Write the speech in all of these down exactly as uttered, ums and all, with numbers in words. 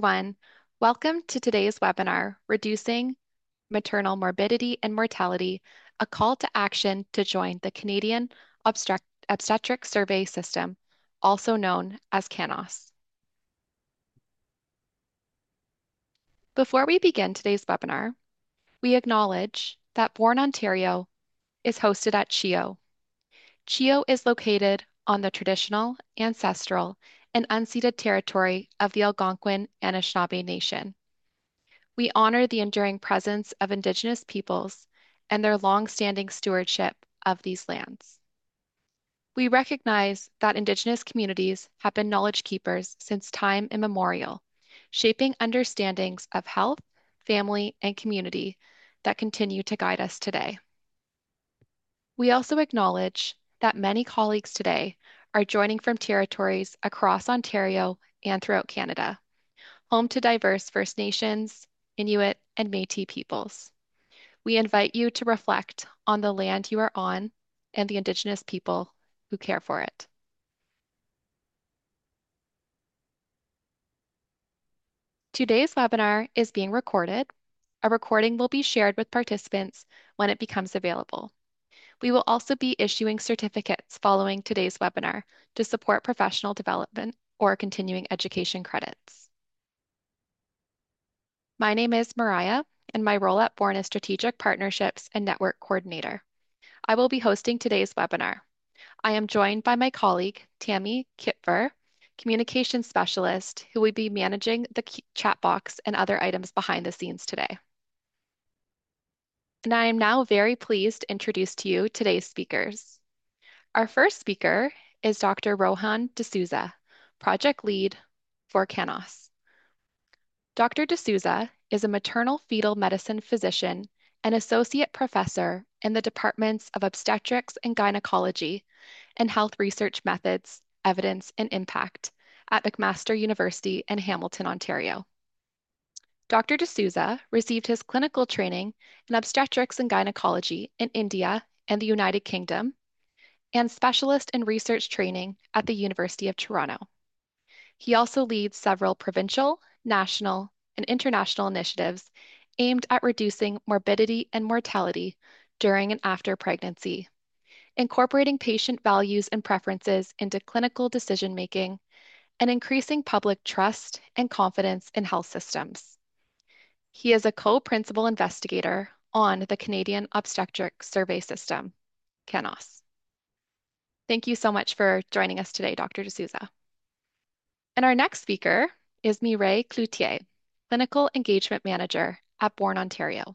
everyone. Welcome to today's webinar, Reducing Maternal Morbidity and Mortality, a call to action to join the Canadian Obstet- Obstetric Survey System, also known as CANOS. Before we begin today's webinar, we acknowledge that Born Ontario is hosted at CHEO. CHEO is located on the traditional, ancestral, and unceded territory of the Algonquin Anishinaabe Nation. We honor the enduring presence of Indigenous peoples and their long-standing stewardship of these lands. We recognize that Indigenous communities have been knowledge keepers since time immemorial, shaping understandings of health, family, and community that continue to guide us today. We also acknowledge that many colleagues today are joining from territories across Ontario and throughout Canada, home to diverse First Nations, Inuit, and Métis peoples. We invite you to reflect on the land you are on and the Indigenous people who care for it. Today's webinar is being recorded. A recording will be shared with participants when it becomes available. We will also be issuing certificates following today's webinar to support professional development or continuing education credits. My name is Mariah, and my role at Born is Strategic Partnerships and Network Coordinator. I will be hosting today's webinar. I am joined by my colleague, Tammy Kitver, Communications Specialist, who will be managing the chat box and other items behind the scenes today. And I am now very pleased to introduce to you today's speakers. Our first speaker is Doctor Rohan D'Souza, Project Lead for CANOS. Doctor D'Souza is a maternal fetal medicine physician and associate professor in the departments of obstetrics and gynecology and health research methods, evidence, and impact at McMaster University in Hamilton, Ontario. Doctor D'Souza received his clinical training in obstetrics and gynecology in India and the United Kingdom, and specialist in research training at the University of Toronto. He also leads several provincial, national, and international initiatives aimed at reducing morbidity and mortality during and after pregnancy, incorporating patient values and preferences into clinical decision-making, and increasing public trust and confidence in health systems. He is a co-principal investigator on the Canadian Obstetric Survey System, CANOS. Thank you so much for joining us today, Doctor D'Souza. And our next speaker is Mireille Cloutier, Clinical Engagement Manager at Born Ontario.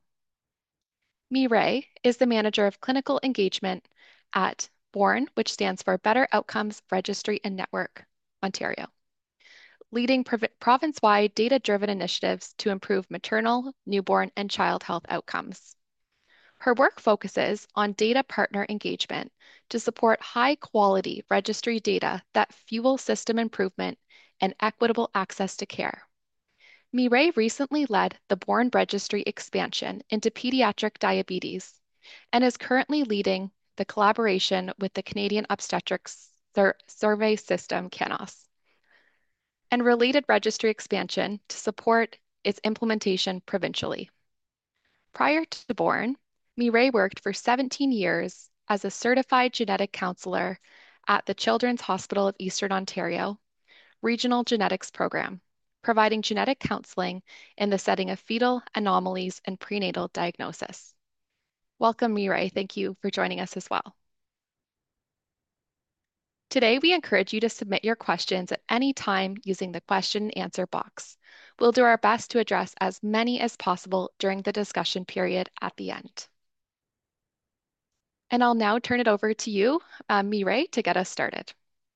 Mireille is the Manager of Clinical Engagement at Born, which stands for Better Outcomes Registry and Network, Ontario, leading province-wide data-driven initiatives to improve maternal, newborn, and child health outcomes. Her work focuses on data partner engagement to support high-quality registry data that fuel system improvement and equitable access to care. Mireille recently led the Born Registry expansion into pediatric diabetes and is currently leading the collaboration with the Canadian Obstetrics Sur Survey System, CANOS, and related registry expansion to support its implementation provincially. Prior to Born, Mireille worked for seventeen years as a certified genetic counselor at the Children's Hospital of Eastern Ontario Regional Genetics Program, providing genetic counseling in the setting of fetal anomalies and prenatal diagnosis. Welcome, Mireille. Thank you for joining us as well. Today, we encourage you to submit your questions at any time using the question and answer box. We'll do our best to address as many as possible during the discussion period at the end. And I'll now turn it over to you, uh, Mireille, to get us started.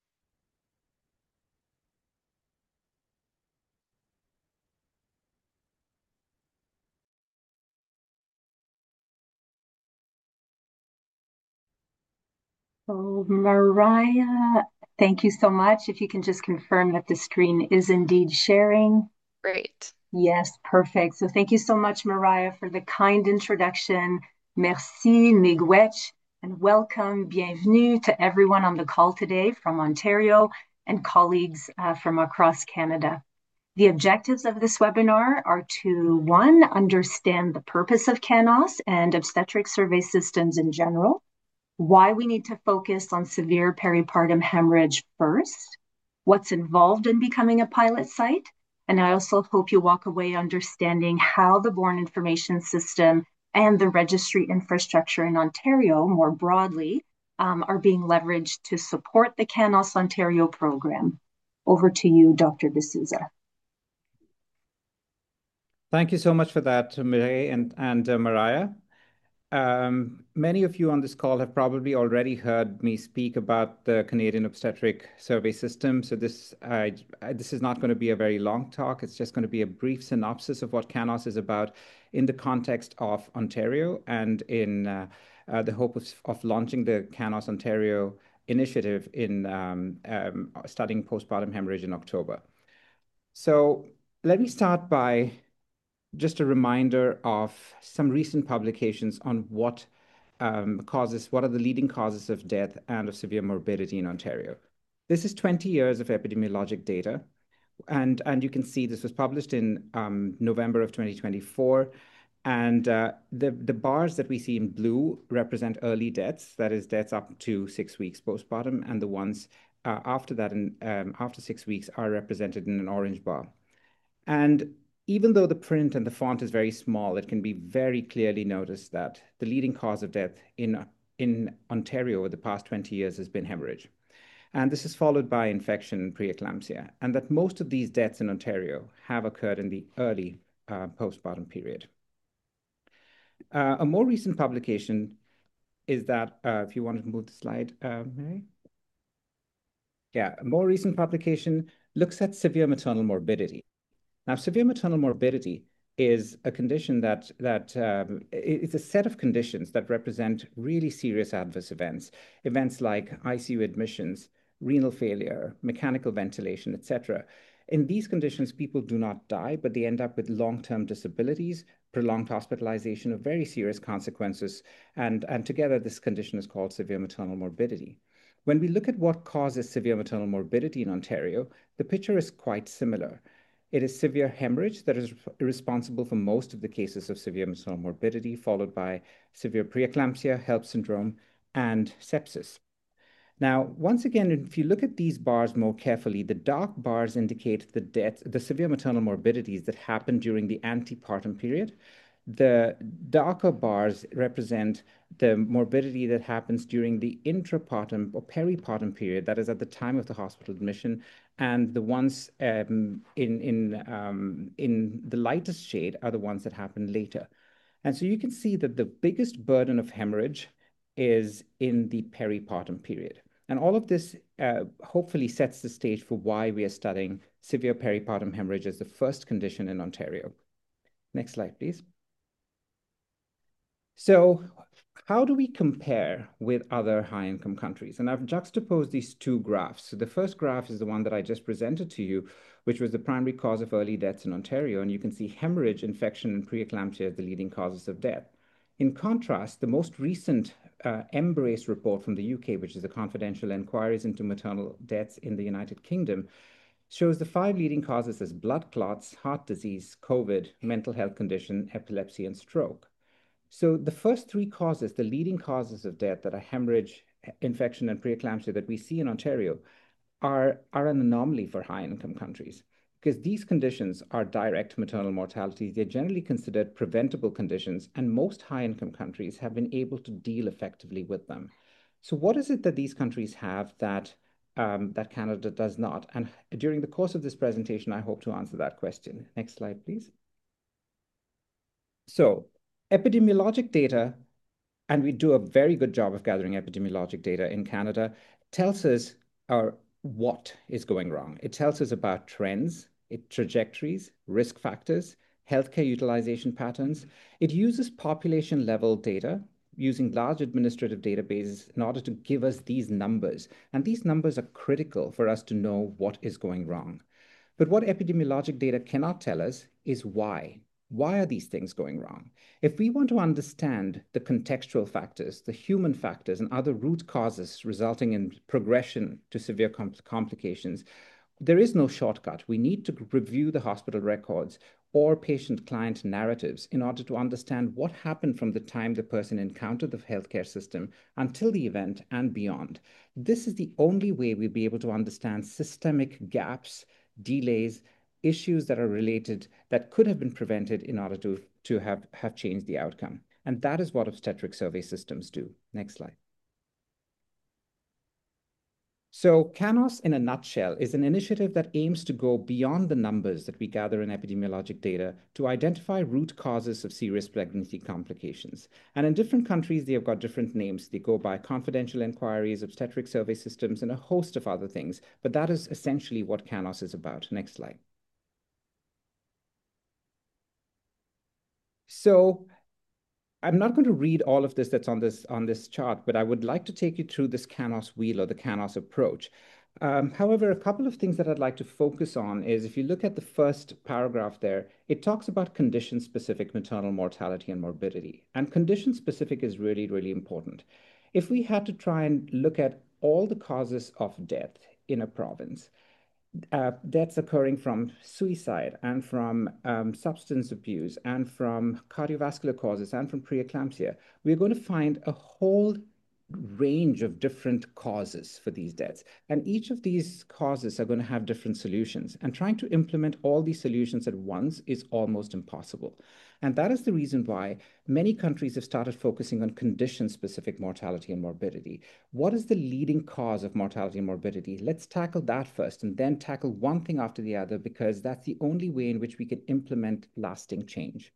So Mariah, thank you so much. If you can just confirm that the screen is indeed sharing. Great. Yes, perfect. So thank you so much, Mariah, for the kind introduction. Merci, miigwech, and welcome, bienvenue to everyone on the call today from Ontario and colleagues uh, from across Canada. The objectives of this webinar are to, one, understand the purpose of CANOS and obstetric survey systems in general, why we need to focus on severe peripartum hemorrhage first, what's involved in becoming a pilot site, and I also hope you walk away understanding how the Born Information System and the registry infrastructure in Ontario more broadly um, are being leveraged to support the CANOS Ontario program. Over to you, Doctor D'Souza. Thank you so much for that, Mireille and, and uh, Mariah. Um, many of you on this call have probably already heard me speak about the Canadian Obstetric Survey System. So this, I, I, this is not going to be a very long talk. It's just going to be a brief synopsis of what CANOS is about in the context of Ontario and in uh, uh, the hope of, of launching the CANOS Ontario initiative in um, um, studying postpartum hemorrhage in October. So let me start by just a reminder of some recent publications on what um, causes, what are the leading causes of death and of severe morbidity in Ontario. This is twenty years of epidemiologic data. And, and you can see this was published in um, November of twenty twenty-four. And uh, the, the bars that we see in blue represent early deaths, that is deaths up to six weeks postpartum. And the ones uh, after that, in, um, after six weeks, are represented in an orange bar. And even though the print and the font is very small, it can be very clearly noticed that the leading cause of death in, in Ontario over the past twenty years has been hemorrhage. And this is followed by infection and preeclampsia, and that most of these deaths in Ontario have occurred in the early uh, postpartum period. Uh, a more recent publication is that, uh, if you want to move the slide, uh, Mary? Yeah, a more recent publication looks at severe maternal morbidity. Now, severe maternal morbidity is a condition that, that um, it's a set of conditions that represent really serious adverse events, events like I C U admissions, renal failure, mechanical ventilation, et cetera. In these conditions, people do not die, but they end up with long-term disabilities, prolonged hospitalization of very serious consequences, and, and together this condition is called severe maternal morbidity. When we look at what causes severe maternal morbidity in Ontario, the picture is quite similar. It is severe hemorrhage that is responsible for most of the cases of severe maternal morbidity, followed by severe preeclampsia, HELLP syndrome, and sepsis. Now, once again, if you look at these bars more carefully, the dark bars indicate the death, the severe maternal morbidities that happen during the antepartum period. The darker bars represent the morbidity that happens during the intrapartum or peripartum period, that is at the time of the hospital admission, and the ones um, in, in, um, in the lightest shade are the ones that happen later. And so you can see that the biggest burden of hemorrhage is in the peripartum period. And all of this uh, hopefully sets the stage for why we are studying severe peripartum hemorrhage as the first condition in Ontario. Next slide, please. So how do we compare with other high-income countries? And I've juxtaposed these two graphs. So the first graph is the one that I just presented to you, which was the primary cause of early deaths in Ontario. And you can see hemorrhage, infection, and preeclampsia as the leading causes of death. In contrast, the most recent uh, EMBRACE report from the U K, which is the Confidential Inquiries into Maternal Deaths in the United Kingdom, shows the five leading causes as blood clots, heart disease, COVID, mental health condition, epilepsy, and stroke. So the first three causes, the leading causes of death that are hemorrhage, infection, and preeclampsia that we see in Ontario are, are an anomaly for high-income countries because these conditions are direct maternal mortality. They're generally considered preventable conditions, and most high-income countries have been able to deal effectively with them. So what is it that these countries have that, um, that Canada does not? And during the course of this presentation, I hope to answer that question. Next slide, please. So epidemiologic data, and we do a very good job of gathering epidemiologic data in Canada, tells us our, what is going wrong. It tells us about trends, it, trajectories, risk factors, healthcare utilization patterns. It uses population level data using large administrative databases in order to give us these numbers. And these numbers are critical for us to know what is going wrong. But what epidemiologic data cannot tell us is why. Why are these things going wrong? If we want to understand the contextual factors, the human factors, and other root causes resulting in progression to severe compl complications, there is no shortcut. We need to review the hospital records or patient-client narratives in order to understand what happened from the time the person encountered the healthcare system until the event and beyond. This is the only way we'll be able to understand systemic gaps, delays, issues that are related that could have been prevented in order to, to have, have changed the outcome. And that is what obstetric survey systems do. Next slide. So CANOS, in a nutshell, is an initiative that aims to go beyond the numbers that we gather in epidemiologic data to identify root causes of serious pregnancy complications. And in different countries, they have got different names. They go by confidential inquiries, obstetric survey systems, and a host of other things. But that is essentially what CANOS is about. Next slide. So I'm not going to read all of this that's on this on this chart, but I would like to take you through this CANOS wheel or the CANOS approach. Um, however, a couple of things that I'd like to focus on is if you look at the first paragraph there, it talks about condition-specific maternal mortality and morbidity. And condition-specific is really, really important. If we had to try and look at all the causes of death in a province, Uh, deaths occurring from suicide and from um, substance abuse and from cardiovascular causes and from preeclampsia, we're going to find a whole range of different causes for these deaths. And each of these causes are going to have different solutions. And trying to implement all these solutions at once is almost impossible. And that is the reason why many countries have started focusing on condition-specific mortality and morbidity. What is the leading cause of mortality and morbidity? Let's tackle that first and then tackle one thing after the other, because that's the only way in which we can implement lasting change.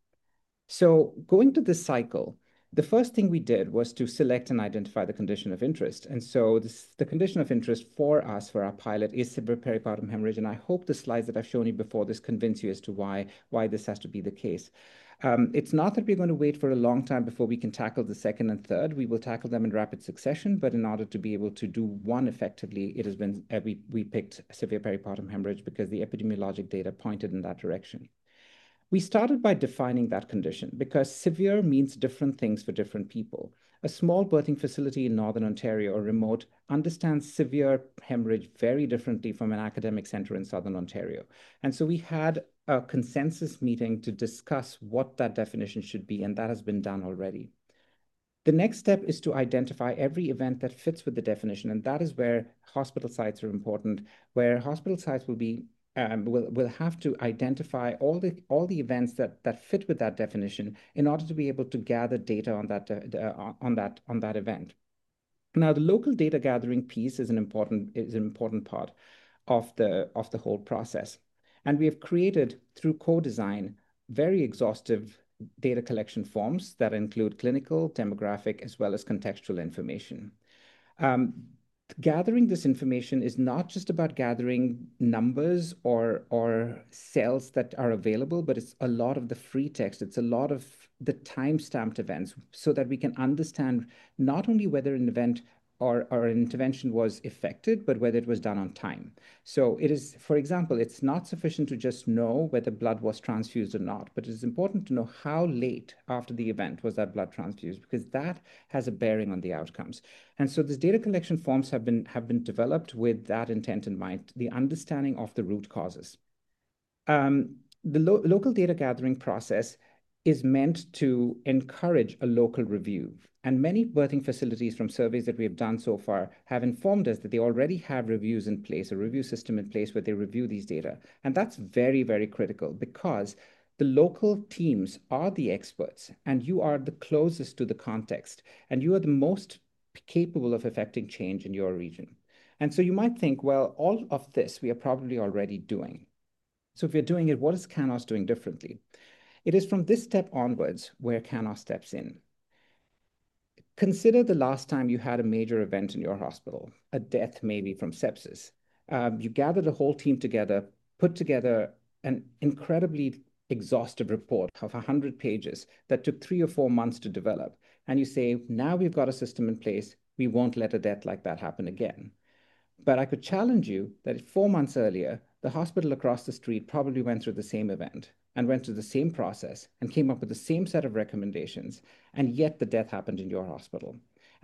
So going to this cycle, the first thing we did was to select and identify the condition of interest. And so this, the condition of interest for us, for our pilot, is severe peripartum hemorrhage. And I hope the slides that I've shown you before this convince you as to why, why this has to be the case. Um, it's not that we're going to wait for a long time before we can tackle the second and third. We will tackle them in rapid succession, but in order to be able to do one effectively, it has been, uh, we, we picked severe peripartum hemorrhage because the epidemiologic data pointed in that direction. We started by defining that condition because severe means different things for different people. A small birthing facility in Northern Ontario or remote understands severe hemorrhage very differently from an academic center in Southern Ontario. And so we had a consensus meeting to discuss what that definition should be, and that has been done already. The next step is to identify every event that fits with the definition, and that is where hospital sites are important, where hospital sites will be Um, we'll, we'll have to identify all the all the events that that fit with that definition in order to be able to gather data on that uh, on that on that event. Now, the local data gathering piece is an important is an important part of the of the whole process, and we have created through co-design very exhaustive data collection forms that include clinical, demographic, as well as contextual information. Um, Gathering this information is not just about gathering numbers or or cells that are available, but it's a lot of the free text. It's a lot of the time-stamped events so that we can understand not only whether an event or, or an intervention was effected, but whether it was done on time. So it is, for example, it's not sufficient to just know whether blood was transfused or not, but it is important to know how late after the event was that blood transfused, because that has a bearing on the outcomes. And so these data collection forms have been, have been developed with that intent in mind, the understanding of the root causes. Um, the lo local data gathering process is meant to encourage a local review. And many birthing facilities from surveys that we have done so far have informed us that they already have reviews in place, a review system in place where they review these data. And that's very, very critical because the local teams are the experts and you are the closest to the context and you are the most capable of affecting change in your region. And so you might think, well, all of this we are probably already doing. So if we're doing it, what is CANOS doing differently? It is from this step onwards where CANOS steps in. Consider the last time you had a major event in your hospital, a death maybe from sepsis. Um, you gathered a whole team together, put together an incredibly exhaustive report of one hundred pages that took three or four months to develop. And you say, now we've got a system in place, we won't let a death like that happen again. But I could challenge you that four months earlier, the hospital across the street probably went through the same event and went through the same process and came up with the same set of recommendations, and yet the death happened in your hospital.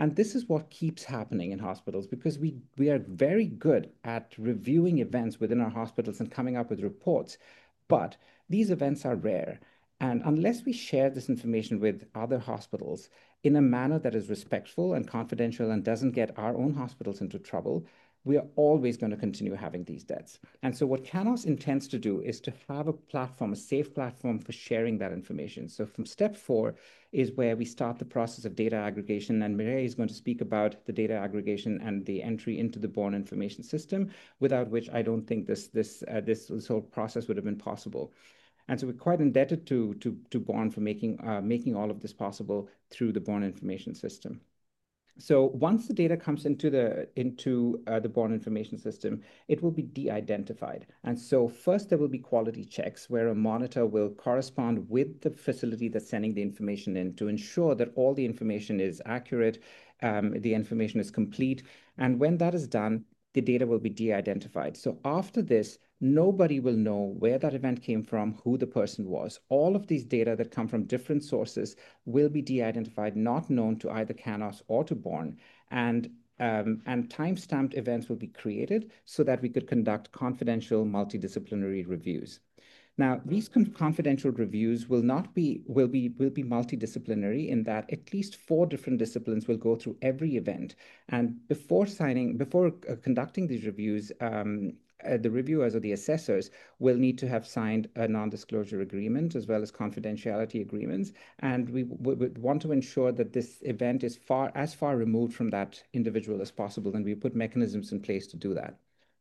And this is what keeps happening in hospitals because we, we are very good at reviewing events within our hospitals and coming up with reports. But these events are rare. And unless we share this information with other hospitals in a manner that is respectful and confidential and doesn't get our own hospitals into trouble, we are always going to continue having these deaths. And so what Canos intends to do is to have a platform, a safe platform for sharing that information. So from step four is where we start the process of data aggregation, and Mireille is going to speak about the data aggregation and the entry into the Born information system, without which I don't think this, this, uh, this, this whole process would have been possible. And so we're quite indebted to, to, to Born for making, uh, making all of this possible through the Born information system. So once the data comes into the into uh, the Born information system, it will be de-identified. And so first there will be quality checks where a monitor will correspond with the facility that's sending the information in to ensure that all the information is accurate, um, the information is complete. And when that is done, the data will be de-identified. So after this, nobody will know where that event came from, who the person was. All of these data that come from different sources will be de-identified, not known to either Canos or to Born. And um, and time-stamped events will be created so that we could conduct confidential multidisciplinary reviews. Now, these confidential reviews will not be will be will be multidisciplinary in that at least four different disciplines will go through every event. And before signing, before uh, conducting these reviews, um, uh, the reviewers or the assessors will need to have signed a non-disclosure agreement as well as confidentiality agreements. And we would want to ensure that this event is far as far removed from that individual as possible, and we put mechanisms in place to do that.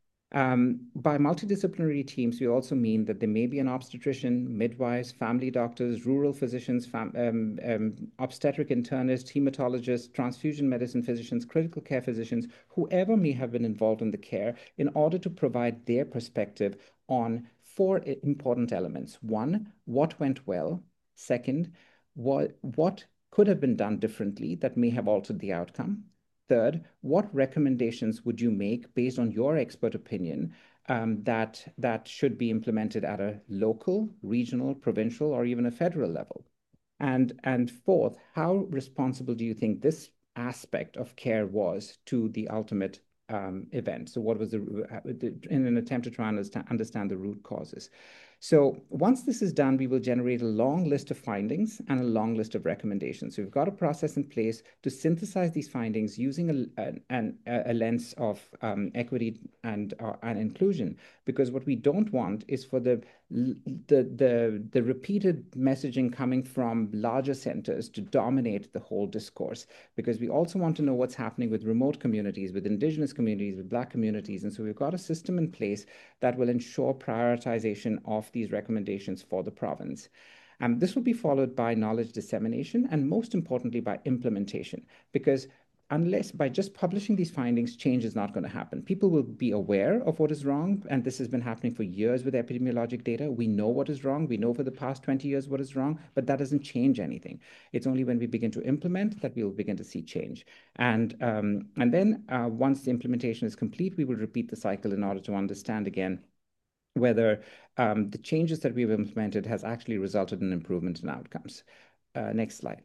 Um, by multidisciplinary teams, we also mean that there may be an obstetrician, midwives, family doctors, rural physicians, fam um, um, obstetric internists, hematologists, transfusion medicine physicians, critical care physicians, whoever may have been involved in the care, in order to provide their perspective on four important elements. One, what went well? Second, what, what could have been done differently that may have altered the outcome? Third, what recommendations would you make based on your expert opinion um, that, that should be implemented at a local, regional, provincial, or even a federal level? And, and fourth, how responsible do you think this aspect of care was to the ultimate um, event? So what was the, in an attempt to try and understand, understand the root causes? So once this is done, we will generate a long list of findings and a long list of recommendations. So we've got a process in place to synthesize these findings using a, a, a lens of um, equity and, uh, and inclusion, because what we don't want is for the, the, the, the repeated messaging coming from larger centers to dominate the whole discourse, because we also want to know what's happening with remote communities, with Indigenous communities, with Black communities. And so we've got a system in place that will ensure prioritization of these recommendations for the province. Um, this will be followed by knowledge dissemination and most importantly by implementation, because unless by just publishing these findings, change is not going to happen. People will be aware of what is wrong, and this has been happening for years with epidemiologic data. We know what is wrong. We know for the past twenty years what is wrong, but that doesn't change anything. It's only when we begin to implement that we will begin to see change. And, um, and then uh, once the implementation is complete, we will repeat the cycle in order to understand again whether um, the changes that we've implemented has actually resulted in improvement in outcomes. Uh, next slide.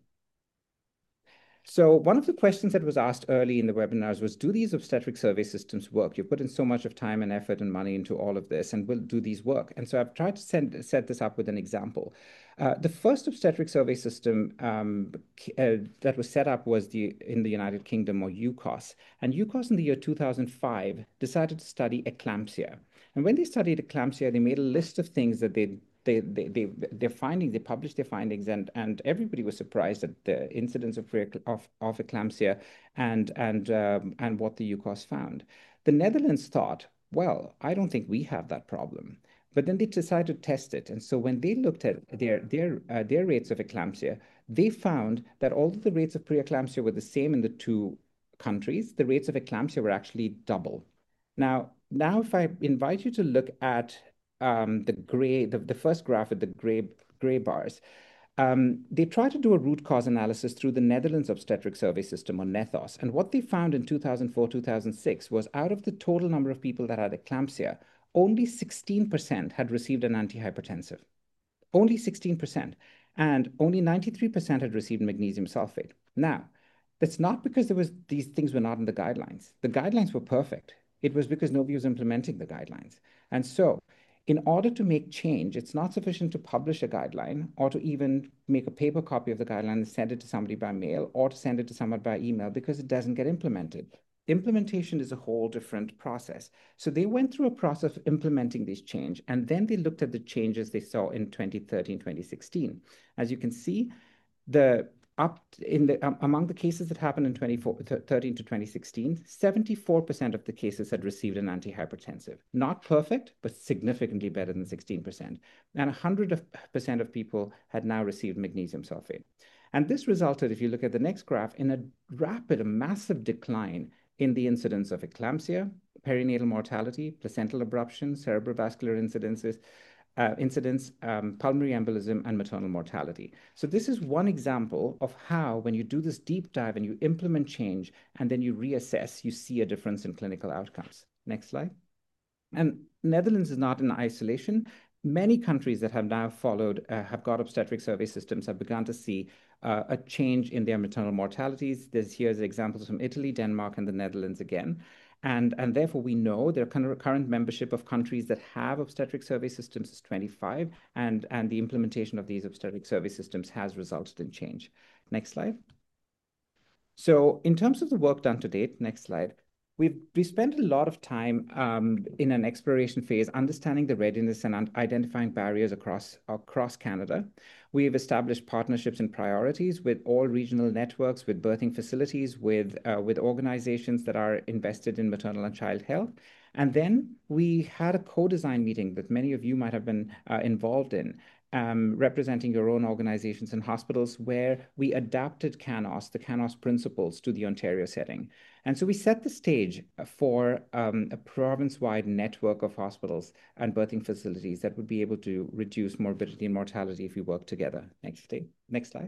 So one of the questions that was asked early in the webinars was, do these obstetric survey systems work? You've put in so much of time and effort and money into all of this, and will do these work? And so I've tried to send, set this up with an example. Uh, the first obstetric survey system um, uh, that was set up was the in the United Kingdom, or U K O S. And U K O S in the year two thousand five decided to study eclampsia. And when they studied eclampsia, they made a list of things that they They, they, they, their findings, they published their findings, and, and everybody was surprised at the incidence of, of, of eclampsia and, and, um, and what the U K O S found. The Netherlands thought, well, I don't think we have that problem. But then they decided to test it. And so when they looked at their, their, uh, their rates of eclampsia, they found that although the rates of preeclampsia were the same in the two countries, the rates of eclampsia were actually double. Now, now if I invite you to look at Um, the gray, the, the first graph with the gray, gray bars, um, they tried to do a root cause analysis through the Netherlands Obstetric Survey System, or NETHOS. And what they found in two thousand four, two thousand six was out of the total number of people that had eclampsia, only sixteen percent had received an antihypertensive. Only sixteen percent. And only ninety-three percent had received magnesium sulfate. Now, That's not because there was these things were not in the guidelines. The guidelines were perfect. It was because nobody was implementing the guidelines. And so, in order to make change, it's not sufficient to publish a guideline or to even make a paper copy of the guideline and send it to somebody by mail or to send it to someone by email because it doesn't get implemented. Implementation is a whole different process. So they went through a process of implementing these change, and then they looked at the changes they saw in twenty thirteen, twenty sixteen. As you can see, the up in the um, among the cases that happened in twenty thirteen to twenty sixteen, seventy-four percent of the cases had received an antihypertensive. Not perfect, but significantly better than sixteen percent. And one hundred percent of people had now received magnesium sulfate. And this resulted, if you look at the next graph, in a rapid, a massive decline in the incidence of eclampsia, perinatal mortality, placental abruption, cerebrovascular incidences, Uh, incidence, um, pulmonary embolism, and maternal mortality. So this is one example of how, when you do this deep dive and you implement change and then you reassess, you see a difference in clinical outcomes. Next slide. And Netherlands is not in isolation. Many countries that have now followed, uh, have got obstetric survey systems, have begun to see uh, a change in their maternal mortalities. There's here's examples from Italy, Denmark, and the Netherlands again. And, and therefore, we know their current membership of countries that have obstetric survey systems is twenty-five, and, and the implementation of these obstetric survey systems has resulted in change. Next slide. So in terms of the work done to date, next slide, we've we spent a lot of time um, in an exploration phase, understanding the readiness and identifying barriers across, across Canada. We've established partnerships and priorities with all regional networks, with birthing facilities, with, uh, with organizations that are invested in maternal and child health. And then we had a co-design meeting that many of you might have been uh, involved in, Um, representing your own organizations and hospitals, where we adapted CANOS, the CANOS principles, to the Ontario setting. And so we set the stage for um, a province-wide network of hospitals and birthing facilities that would be able to reduce morbidity and mortality if we work together. Next, next slide.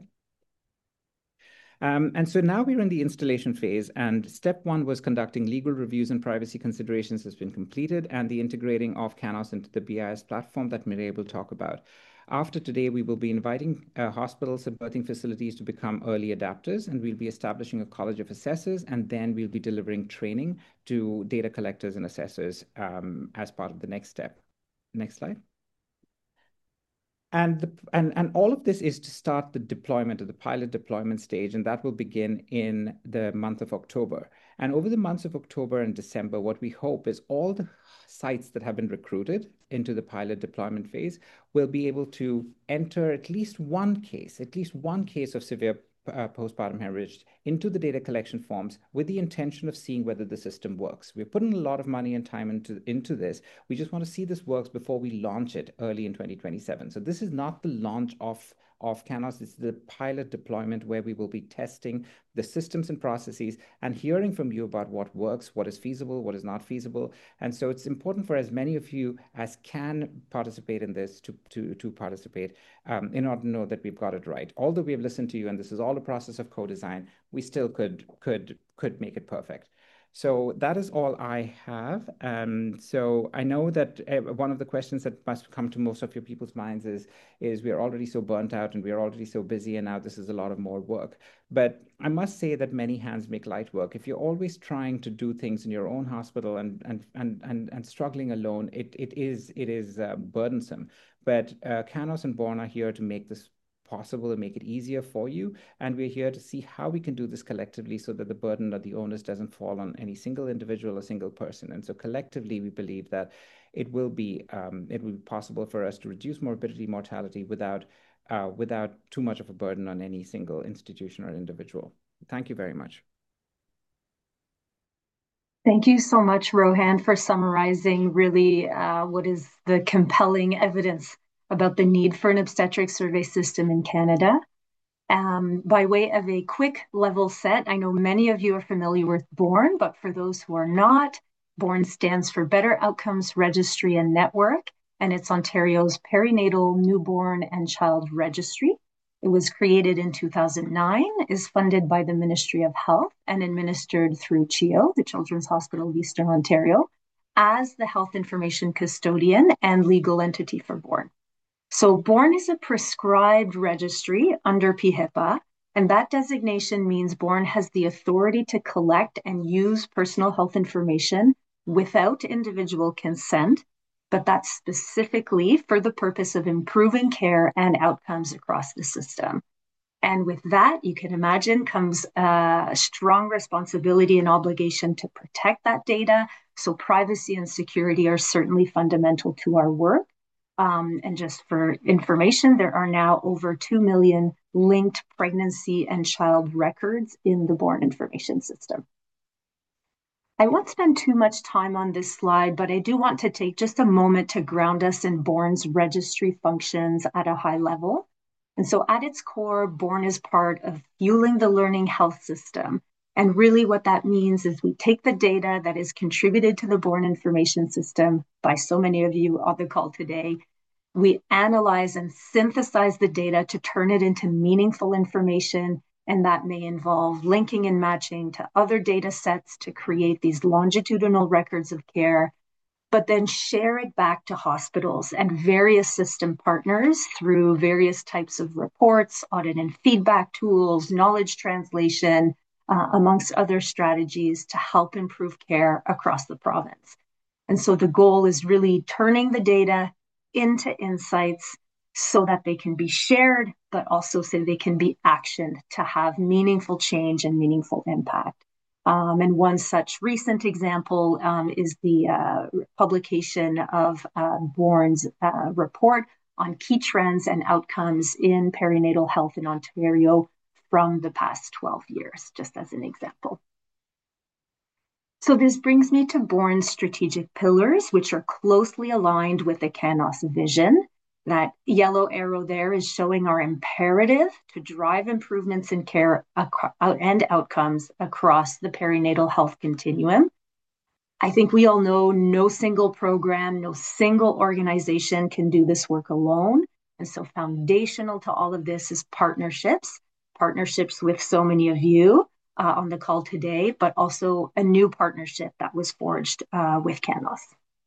Um, and so now we're in the installation phase, and step one was conducting legal reviews and privacy considerations has been completed, and the integrating of CANOS into the B I S platform that Mireille will talk about. After today, we will be inviting uh, hospitals and birthing facilities to become early adapters, and we'll be establishing a college of assessors, and then we'll be delivering training to data collectors and assessors um, as part of the next step. Next slide. And, the, and, and all of this is to start the deployment of the pilot deployment stage, and that will begin in the month of October. And over the months of October and December, what we hope is all the sites that have been recruited into the pilot deployment phase will be able to enter at least one case, at least one case of severe Uh, postpartum hemorrhage into the data collection forms with the intention of seeing whether the system works. We're putting a lot of money and time into, into this. We just want to see this works before we launch it early in twenty twenty-seven. So this is not the launch of, of CANOS. This is the pilot deployment where we will be testing the systems and processes and hearing from you about what works, what is feasible, what is not feasible. And so it's important for as many of you as can participate in this to, to, to participate um, in order to know that we've got it right. Although we have listened to you, and this is all a process of co-design, we still could, could, could make it perfect. So that is all I have. Um, so I know that uh, one of the questions that must come to most of your people's minds is, is we're already so burnt out and we're already so busy, and now this is a lot of more work. But I must say that many hands make light work. If you're always trying to do things in your own hospital and and and and, and struggling alone, it it is it is uh, burdensome. But uh, CANOS and Born are here to make this possible and make it easier for you. And we're here to see how we can do this collectively so that the burden of the onus doesn't fall on any single individual or single person. And so collectively, we believe that it will be um, it will be possible for us to reduce morbidity, mortality without uh, without too much of a burden on any single institution or individual. Thank you very much. Thank you so much, Rohan, for summarizing really uh, what is the compelling evidence about the need for an obstetric survey system in Canada. Um, by way of a quick level set, I know many of you are familiar with BORN, but for those who are not, BORN stands for Better Outcomes Registry and Network, and it's Ontario's perinatal, newborn, and child registry. It was created in two thousand nine, is funded by the Ministry of Health, and administered through CHEO, the Children's Hospital of Eastern Ontario, as the health information custodian and legal entity for BORN. So BORN is a prescribed registry under P HIPAA, And that designation means Born has the authority to collect and use personal health information without individual consent, but that's specifically for the purpose of improving care and outcomes across the system. And with that, you can imagine, comes a strong responsibility and obligation to protect that data. So privacy and security are certainly fundamental to our work. Um, and just for information, there are now over two million linked pregnancy and child records in the Born information system. I won't spend too much time on this slide, but I do want to take just a moment to ground us in Born's registry functions at a high level. And so at its core, Born is part of fueling the learning health system. And really what that means is we take the data that is contributed to the Born information system by so many of you on the call today. We analyze and synthesize the data to turn it into meaningful information. And that may involve linking and matching to other data sets to create these longitudinal records of care, but then share it back to hospitals and various system partners through various types of reports, audit and feedback tools, knowledge translation, uh, amongst other strategies to help improve care across the province. And so the goal is really turning the data into insights so that they can be shared, but also so they can be actioned to have meaningful change and meaningful impact. Um, and one such recent example um, is the uh, publication of uh, Born's uh, report on key trends and outcomes in perinatal health in Ontario from the past twelve years, just as an example. So this brings me to Born's strategic pillars, which are closely aligned with the CANOS vision. That yellow arrow there is showing our imperative to drive improvements in care and outcomes across the perinatal health continuum. I think we all know no single program, no single organization can do this work alone. And so foundational to all of this is partnerships, partnerships with so many of you uh, on the call today, but also a new partnership that was forged uh, with CANOS.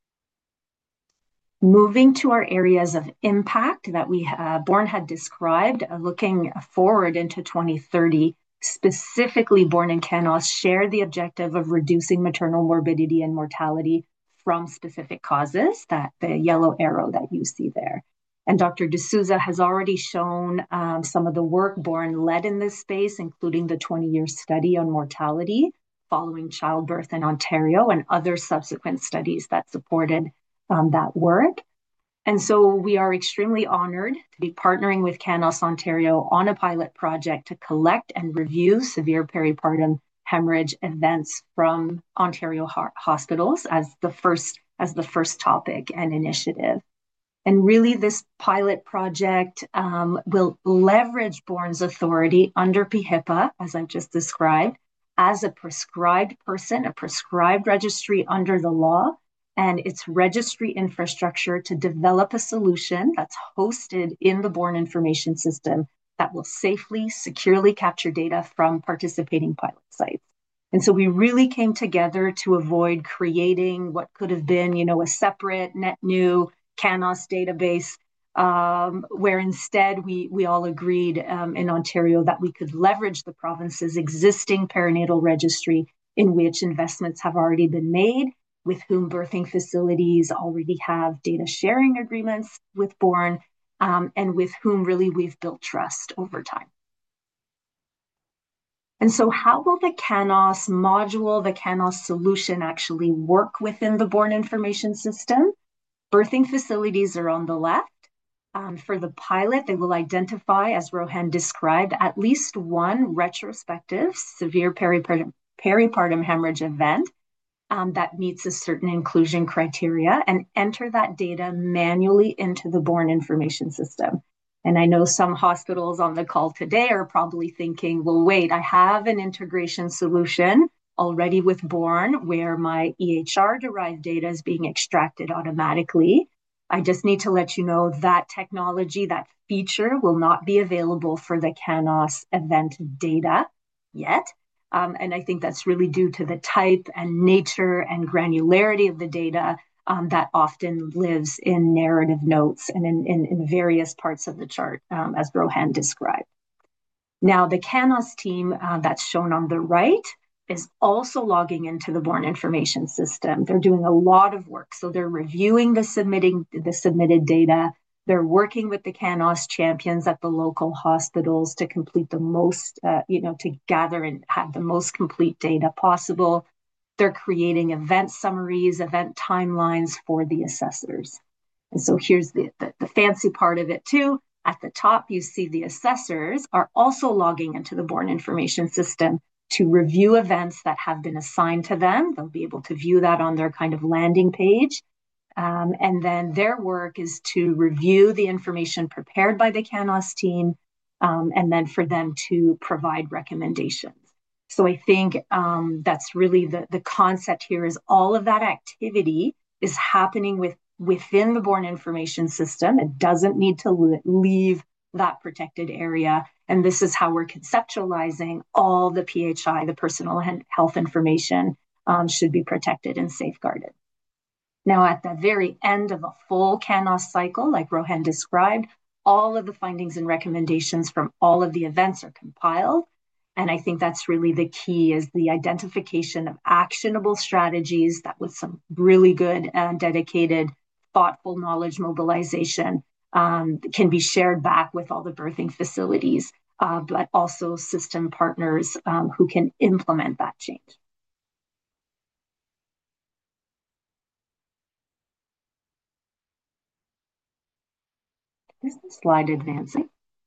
Moving to our areas of impact that we uh, Born had described, uh, looking forward into twenty thirty, specifically Born and CANOS share the objective of reducing maternal morbidity and mortality from specific causes, that the yellow arrow that you see there. And Doctor D'Souza has already shown um, some of the work Born led in this space, including the twenty-year study on mortality following childbirth in Ontario and other subsequent studies that supported Um, that work. And so we are extremely honored to be partnering with CANOS Ontario on a pilot project to collect and review severe peripartum hemorrhage events from Ontario ho- hospitals as the first as the first topic and initiative. And really this pilot project um, will leverage Born's authority under P H I P A, as I've just described, as a prescribed person, a prescribed registry under the law, and its registry infrastructure to develop a solution that's hosted in the Born information system that will safely, securely capture data from participating pilot sites. And so we really came together to avoid creating what could have been, you know, a separate net new CANOS database, um, where instead we, we all agreed um, in Ontario that we could leverage the province's existing perinatal registry in which investments have already been made, with whom birthing facilities already have data sharing agreements with Born, um, and with whom really we've built trust over time. And so how will the CANOS module, the CANOS solution actually work within the Born information system? Birthing facilities are on the left. Um, for the pilot, they will identify, as Rohan described, at least one retrospective severe peripartum, peripartum hemorrhage event Um, that meets a certain inclusion criteria and enter that data manually into the Born information system. And I know some hospitals on the call today are probably thinking, well, wait, I have an integration solution already with Born where my E H R-derived data is being extracted automatically. I just need to let you know that technology, that feature will not be available for the CANOS event data yet. Um, and I think that's really due to the type and nature and granularity of the data um, that often lives in narrative notes and in, in, in various parts of the chart, um, as Rohan described. Now, the CANOS team uh, that's shown on the right is also logging into the Born Information System. They're doing a lot of work. So they're reviewing the submitting the submitted data. They're working with the CANOS champions at the local hospitals to complete the most, uh, you know, to gather and have the most complete data possible. They're creating event summaries, event timelines for the assessors. And so here's the, the, the fancy part of it too. At the top, you see the assessors are also logging into the Born Information System to review events that have been assigned to them. They'll be able to view that on their kind of landing page. Um, and then their work is to review the information prepared by the CANOS team, um, and then for them to provide recommendations. So I think um, that's really the, the concept here is all of that activity is happening with, within the Born Information System. It doesn't need to leave that protected area. And this is how we're conceptualizing all the P H I, the personal health information, um, should be protected and safeguarded. Now, at the very end of a full CANOS cycle, like Rohan described, all of the findings and recommendations from all of the events are compiled. And I think that's really the key is the identification of actionable strategies that with some really good and dedicated, thoughtful knowledge mobilization um, can be shared back with all the birthing facilities, uh, but also system partners um, who can implement that change. Is the slide advancing?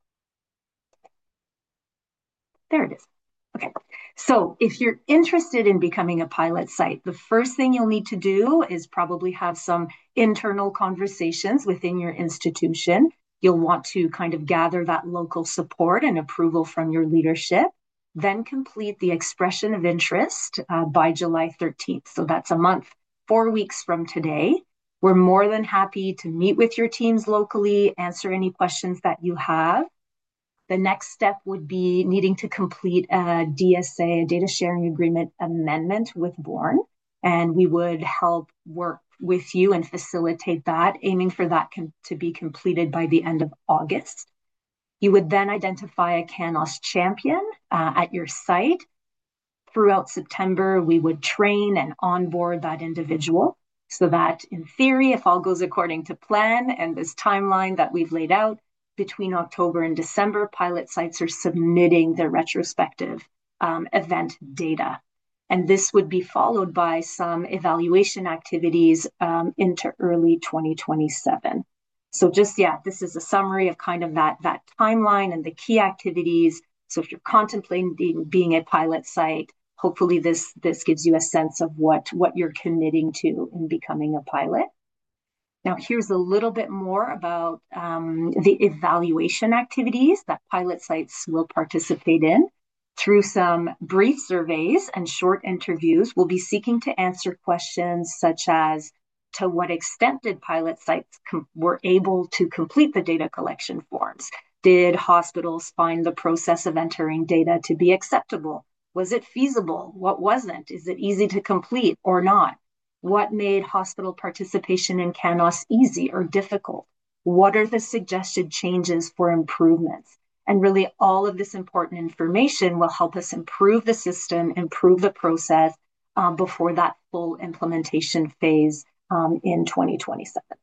There it is. Okay, so if you're interested in becoming a pilot site, the first thing you'll need to do is probably have some internal conversations within your institution. You'll want to kind of gather that local support and approval from your leadership, then complete the expression of interest uh, by July thirteenth. So that's a month, four weeks from today. We're more than happy to meet with your teams locally, answer any questions that you have. The next step would be needing to complete a D S A, a data sharing agreement amendment with Born, and we would help work with you and facilitate that, aiming for that to be completed by the end of August. You would then identify a CANOS champion uh, at your site. Throughout September, we would train and onboard that individual so that in theory, if all goes according to plan and this timeline that we've laid out, between October and December, pilot sites are submitting their retrospective um, event data. And this would be followed by some evaluation activities um, into early twenty twenty-seven. So just, yeah, this is a summary of kind of that, that timeline and the key activities. So if you're contemplating being, being a pilot site, hopefully this, this gives you a sense of what, what you're committing to in becoming a pilot. Now, here's a little bit more about um, the evaluation activities that pilot sites will participate in. Through some brief surveys and short interviews, we'll be seeking to answer questions such as, to what extent did pilot sites were able to complete the data collection forms? Did hospitals find the process of entering data to be acceptable? Was it feasible? What wasn't? Is it easy to complete or not? What made hospital participation in CANOS easy or difficult? What are the suggested changes for improvements? And really all of this important information will help us improve the system, improve the process um, before that full implementation phase um, in twenty twenty-seven.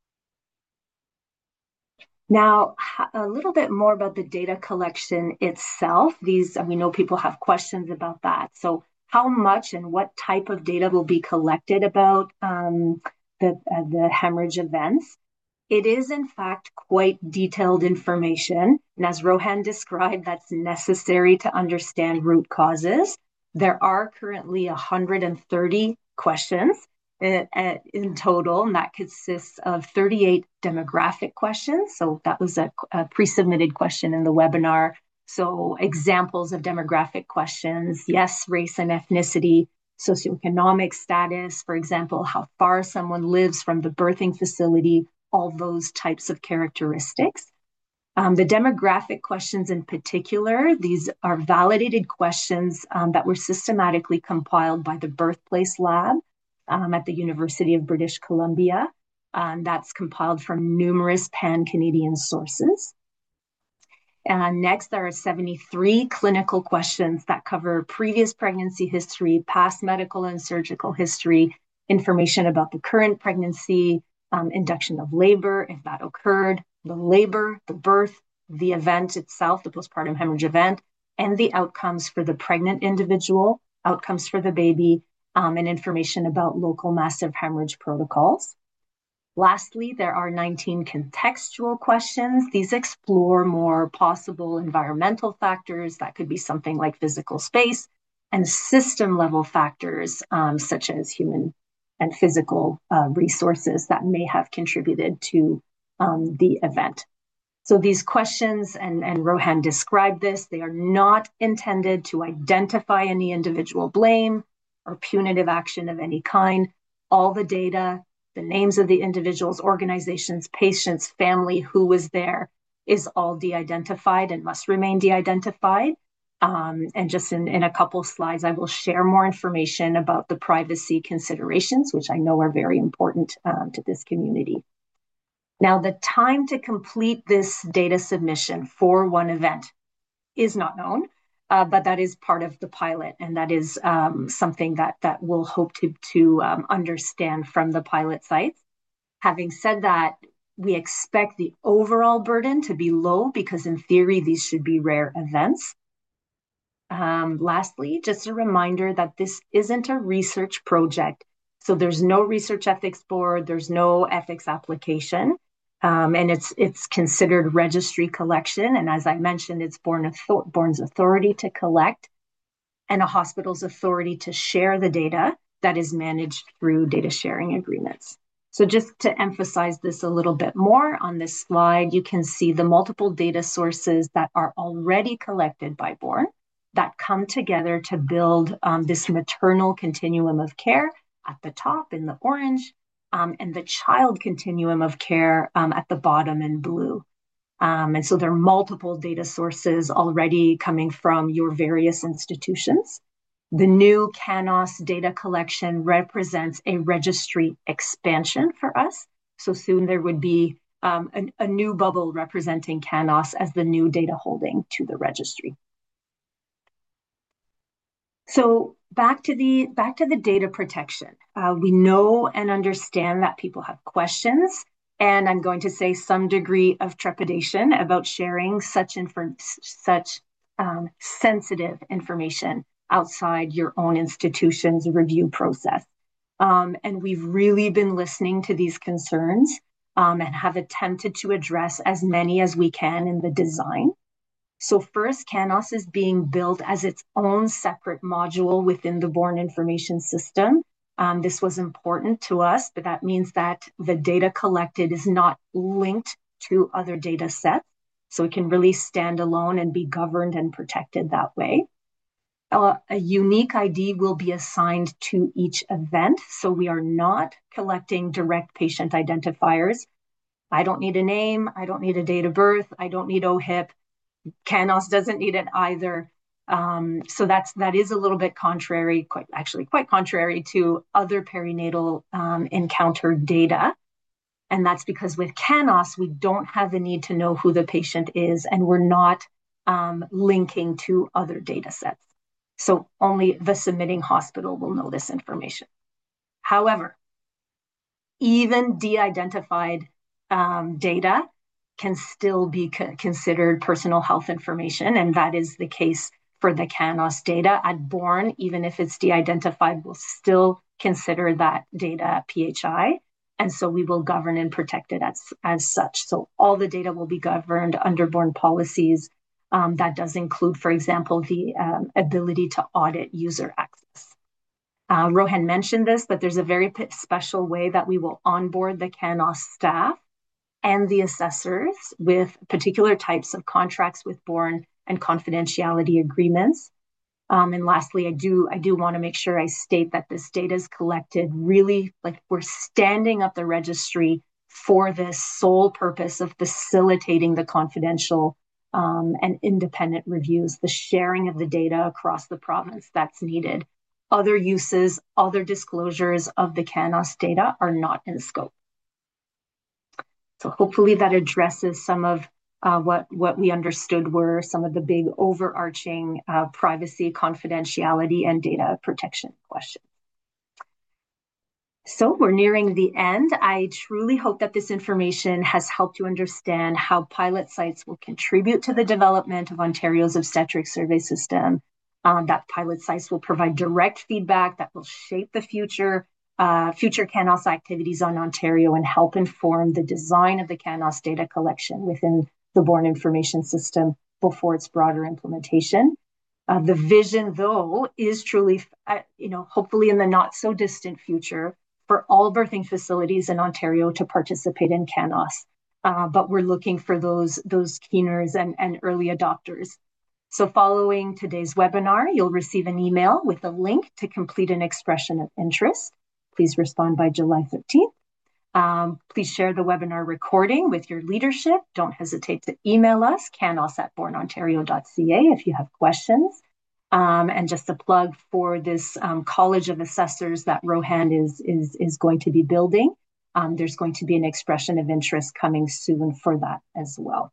Now, a little bit more about the data collection itself. These, we know people have questions about that. So how much and what type of data will be collected about um, the, uh, the hemorrhage events? It is, in fact, quite detailed information. And as Rohan described, that's necessary to understand root causes. There are currently one hundred thirty questions in, in total, and that consists of thirty-eight demographic questions. So that was a, a pre-submitted question in the webinar. So examples of demographic questions, yes, race and ethnicity, socioeconomic status, for example, how far someone lives from the birthing facility, all those types of characteristics. Um, the demographic questions in particular, these are validated questions um, that were systematically compiled by the Birthplace Lab um, at the University of British Columbia. Um, that's compiled from numerous pan-Canadian sources. And next, there are seventy-three clinical questions that cover previous pregnancy history, past medical and surgical history, information about the current pregnancy, um, induction of labor, if that occurred, the labor, the birth, the event itself, the postpartum hemorrhage event, and the outcomes for the pregnant individual, outcomes for the baby, um, and information about local massive hemorrhage protocols. Lastly, there are nineteen contextual questions. These explore more possible environmental factors. That could be something like physical space, and system level factors um, such as human and physical uh, resources that may have contributed to um, the event. So these questions, and, and Rohan described this, they are not intended to identify any individual blame or punitive action of any kind. All the data, the names of the individuals, organizations, patients, family, who was there, is all de-identified and must remain de-identified. Um, and just in, in a couple slides, I will share more information about the privacy considerations, which I know are very important um, to this community. Now, the time to complete this data submission for one event is not known, uh, but that is part of the pilot, and that is um, something that, that we'll hope to, to um, understand from the pilot sites. Having said that, we expect the overall burden to be low because in theory, these should be rare events. Um, lastly, just a reminder that this isn't a research project. So there's no research ethics board, there's no ethics application. Um, and it's it's considered registry collection. And as I mentioned, it's Born author- Born's authority to collect and a hospital's authority to share the data that is managed through data sharing agreements. So just to emphasize this a little bit more, on this slide, you can see the multiple data sources that are already collected by Born that come together to build um, this maternal continuum of care at the top in the orange, Um, and the child continuum of care um, at the bottom in blue. Um, and so there are multiple data sources already coming from your various institutions. The new CANOS data collection represents a registry expansion for us. So soon there would be um, a, a new bubble representing CANOS as the new data holding to the registry. So back to the back to the data protection. Uh, we know and understand that people have questions, and I'm going to say some degree of trepidation about sharing such info, such um, sensitive information outside your own institution's review process. Um, and we've really been listening to these concerns um, and have attempted to address as many as we can in the design. So first, CANOS is being built as its own separate module within the Born information system. Um, this was important to us, but that means that the data collected is not linked to other data sets. So it can really stand alone and be governed and protected that way. Uh, a unique I D will be assigned to each event. So we are not collecting direct patient identifiers. I don't need a name. I don't need a date of birth. I don't need O H I P. CANOS doesn't need it either. Um, so that's that is a little bit contrary, quite actually quite contrary to other perinatal um, encountered data. And that's because with CANOS, we don't have the need to know who the patient is, and we're not um, linking to other data sets. So only the submitting hospital will know this information. However, even de-identified um, data can still be co- considered personal health information, and that is the case for the CANOS data. At Born, even if it's de-identified, we'll still consider that data P H I, and so we will govern and protect it as, as such. So all the data will be governed under Born policies. Um, that does include, for example, the um, ability to audit user access. Uh, Rohan mentioned this, but there's a very special way that we will onboard the CANOS staff and the assessors with particular types of contracts with Born and confidentiality agreements. Um, and lastly, I do I do want to make sure I state that this data is collected really, like we're standing up the registry for this sole purpose of facilitating the confidential um, and independent reviews, the sharing of the data across the province that's needed. Other uses, other disclosures of the CANOS data are not in scope. So hopefully that addresses some of uh, what, what we understood were some of the big overarching uh, privacy, confidentiality, and data protection questions. So we're nearing the end. I truly hope that this information has helped you understand how pilot sites will contribute to the development of Ontario's obstetric survey system. Um, that pilot sites will provide direct feedback that will shape the future, uh, future CANOS activities on Ontario and help inform the design of the CANOS data collection within the Born Information System before its broader implementation. Uh, the vision, though, is truly, uh, you know, hopefully in the not so distant future, for all birthing facilities in Ontario to participate in CANOS. Uh, but we're looking for those, those keeners and, and early adopters. So following today's webinar, you'll receive an email with a link to complete an expression of interest. Please respond by July thirteenth. Um, please share the webinar recording with your leadership. Don't hesitate to email us, canos at born ontario dot c a, if you have questions. Um, and just a plug for this um, College of Assessors that Rohan is, is, is going to be building. Um, there's going to be an expression of interest coming soon for that as well.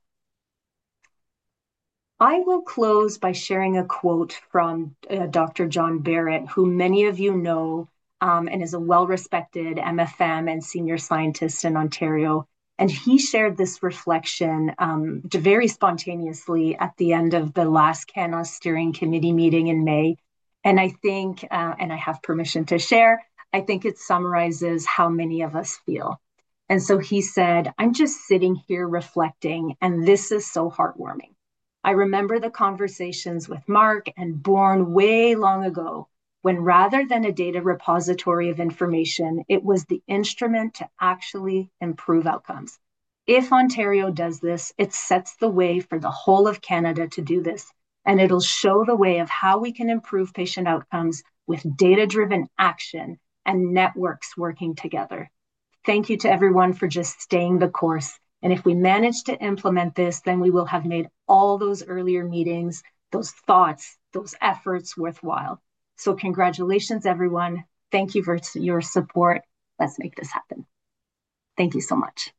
I will close by sharing a quote from uh, Doctor John Barrett, who many of you know um, and is a well-respected M F M and senior scientist in Ontario. And he shared this reflection um, very spontaneously at the end of the last CANOS steering committee meeting in May. And I think, uh, and I have permission to share, I think it summarizes how many of us feel. And so he said, I'm just sitting here reflecting, and this is so heartwarming. I remember the conversations with Mark and Born way long ago, when rather than a data repository of information, it was the instrument to actually improve outcomes. If Ontario does this, it sets the way for the whole of Canada to do this, and it'll show the way of how we can improve patient outcomes with data-driven action and networks working together. Thank you to everyone for just staying the course. And if we manage to implement this, then we will have made all those earlier meetings, those thoughts, those efforts worthwhile. So congratulations, everyone. Thank you for your support. Let's make this happen. Thank you so much.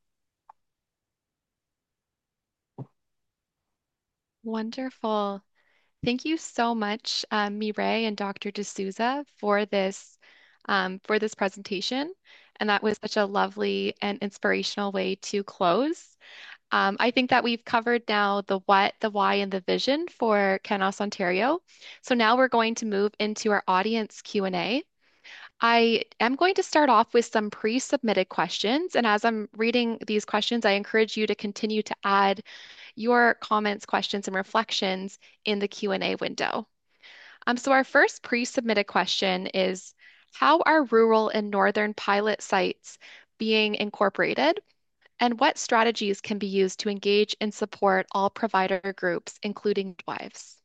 Wonderful. Thank you so much, um, Mireille and Doctor D'Souza, for this um, for this presentation. And that was such a lovely and inspirational way to close. Um, I think that we've covered now the what, the why, and the vision for CANOS Ontario. So now we're going to move into our audience Q and A. I am going to start off with some pre-submitted questions. And as I'm reading these questions, I encourage you to continue to add your comments, questions, and reflections in the Q and A window. Um, so our first pre-submitted question is, how are rural and northern pilot sites being incorporated? And what strategies can be used to engage and support all provider groups, including midwives?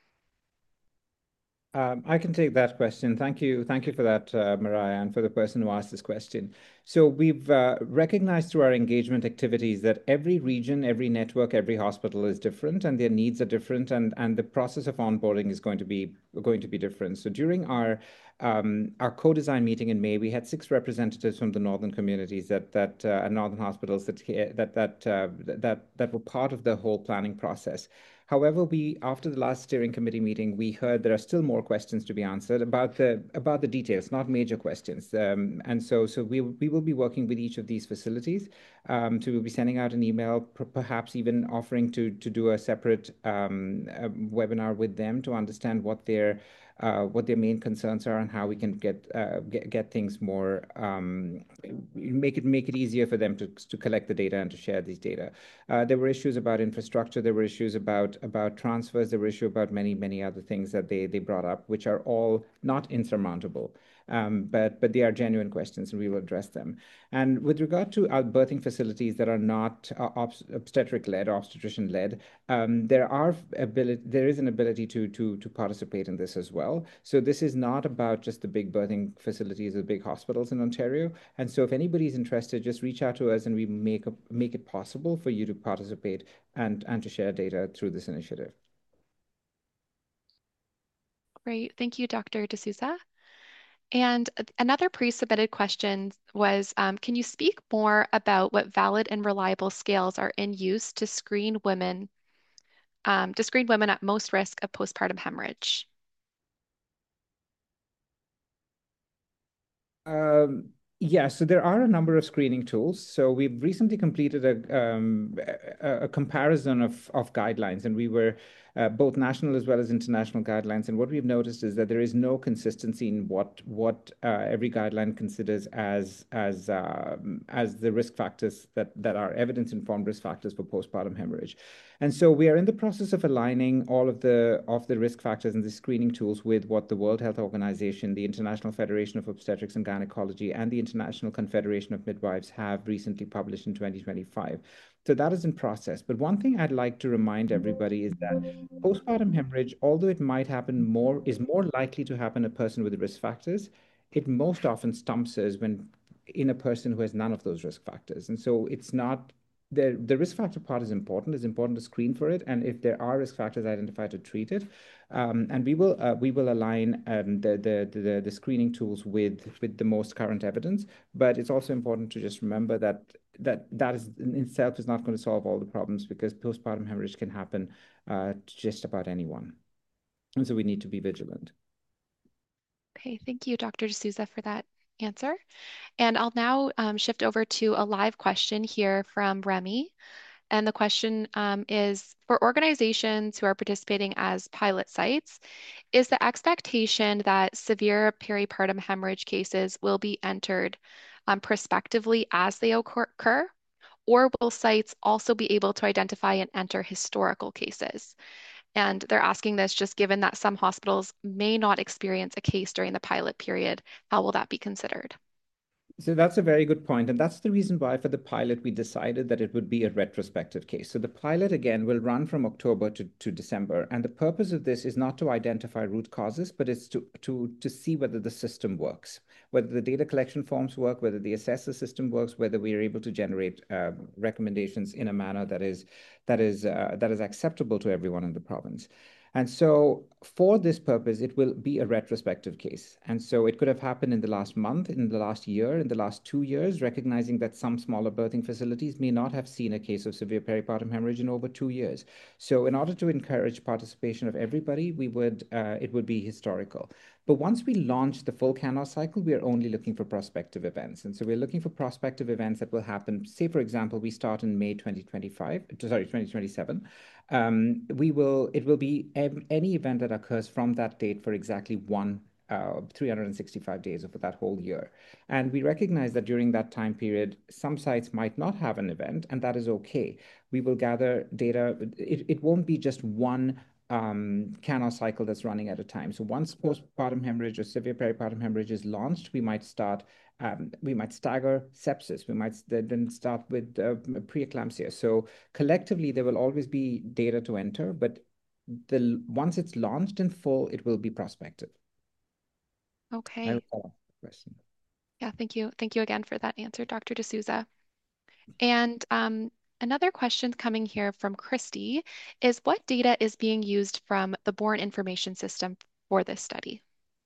Um, I can take that question. Thank you. Thank you for that, uh, Mariah, and for the person who asked this question. So we've uh, recognized through our engagement activities that every region, every network, every hospital is different, and their needs are different, and and the process of onboarding is going to be going to be different. So during our um, our co-design meeting in May, we had six representatives from the northern communities that that uh, and northern hospitals that that that uh, that that were part of the whole planning process. However, we after the last steering committee meeting, we heard there are still more questions to be answered about the about the details, not major questions. Um, and so, so we we will be working with each of these facilities um, to be sending out an email, perhaps even offering to to do a separate um, uh, webinar with them to understand what their uh, what their main concerns are and how we can get uh, get, get things more um, make it make it easier for them to to collect the data and to share these data. Uh, there were issues about infrastructure. There were issues about about transfers. There were issues about many many other things that they they brought up, which are all not insurmountable. Um, but but they are genuine questions, and we will address them. And with regard to our birthing facilities that are not uh, obstetric-led, obstetrician-led, um, there are ability there is an ability to to to participate in this as well. So this is not about just the big birthing facilities, the big hospitals in Ontario. And so if anybody's interested, just reach out to us, and we make a, make it possible for you to participate and and to share data through this initiative. Great. Thank you, Doctor D'Souza. And another pre-submitted question was, um, can you speak more about what valid and reliable scales are in use to screen women, um, to screen women at most risk of postpartum hemorrhage? Um, yeah, so there are a number of screening tools. So we've recently completed a um, a, a comparison of of guidelines, and we were uh, both national as well as international guidelines. And what we've noticed is that there is no consistency in what what uh, every guideline considers as as um, as the risk factors that that are evidence-informed risk factors for postpartum hemorrhage. And so we are in the process of aligning all of the of the risk factors and the screening tools with what the World Health Organization, the International Federation of Obstetrics and Gynecology, and the International Confederation of Midwives have recently published in twenty twenty-five. So that is in process. But one thing I'd like to remind everybody is that postpartum hemorrhage, although it might happen more, is more likely to happen in a person with risk factors, it most often stumps us when in a person who has none of those risk factors. And so it's not the the risk factor part is important. It's important to screen for it, and if there are risk factors identified, to treat it. Um, and we will uh, we will align um, the, the the the screening tools with with the most current evidence. But it's also important to just remember that that that is in itself is not going to solve all the problems, because postpartum hemorrhage can happen uh, to just about anyone, and so we need to be vigilant. Okay, thank you, Doctor D'Souza, for that answer. And I'll now um, shift over to a live question here from Remy. And the question um, is, for organizations who are participating as pilot sites, is the expectation that severe peripartum hemorrhage cases will be entered um, prospectively as they occur, or will sites also be able to identify and enter historical cases? And they're asking this just given that some hospitals may not experience a case during the pilot period. How will that be considered? So that's a very good point, and that's the reason why for the pilot we decided that it would be a retrospective case. So the pilot again will run from October to, to December, and the purpose of this is not to identify root causes, but it's to to to see whether the system works, whether the data collection forms work, whether the assessor system works, whether we are able to generate uh, recommendations in a manner that is that is uh, that is acceptable to everyone in the province. And so for this purpose, it will be a retrospective case. And so it could have happened in the last month, in the last year, in the last two years, recognizing that some smaller birthing facilities may not have seen a case of severe peripartum hemorrhage in over two years. So in order to encourage participation of everybody, we would uh, it would be historical. But once we launch the full CANOS cycle, we are only looking for prospective events. And so we're looking for prospective events that will happen. Say, for example, we start in May twenty twenty-five, sorry, twenty twenty-seven. Um, we will, it will be any event that occurs from that date for exactly one uh, three hundred sixty-five days of that whole year. And we recognize that during that time period, some sites might not have an event, and that is okay. We will gather data. It, it won't be just one um, CANOS cycle that's running at a time. So once postpartum hemorrhage or severe peripartum hemorrhage is launched, we might start um, we might stagger sepsis. We might then start with uh, preeclampsia. So collectively, there will always be data to enter, but the once it's launched in full, it will be prospective. I Okay. hope that answers the question. Yeah, thank you. Thank you again for that answer, Doctor D'Souza. And um, another question coming here from Christy is, what data is being used from the Born Information System for this study?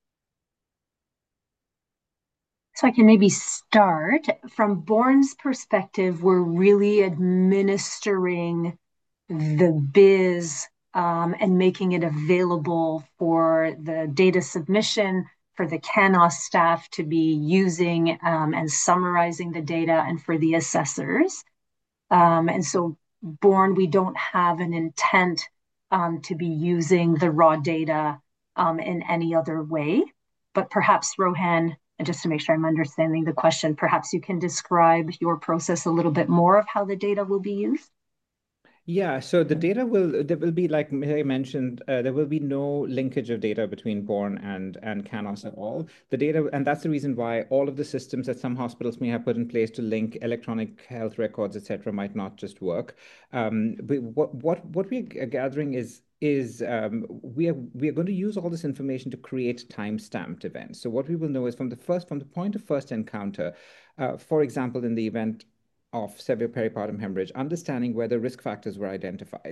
So I can maybe start from Born's perspective. We're really administering the biz um, and making it available for the data submission for the CANOS staff to be using um, and summarizing the data, and for the assessors. Um, and so Born, we don't have an intent um, to be using the raw data um, in any other way. But perhaps Rohan, and just to make sure I'm understanding the question, perhaps you can describe your process a little bit more of how the data will be used. Yeah, so the data will, there will be, like I mentioned, uh, there will be no linkage of data between Born and and CANOS at all. The data, and that's the reason why all of the systems that some hospitals may have put in place to link electronic health records, et cetera, might not just work. Um, but what what what we're gathering is is um, we are we are going to use all this information to create time-stamped events. So what we will know is from the first from the point of first encounter, uh, for example, in the event of severe peripartum hemorrhage, understanding whether risk factors were identified.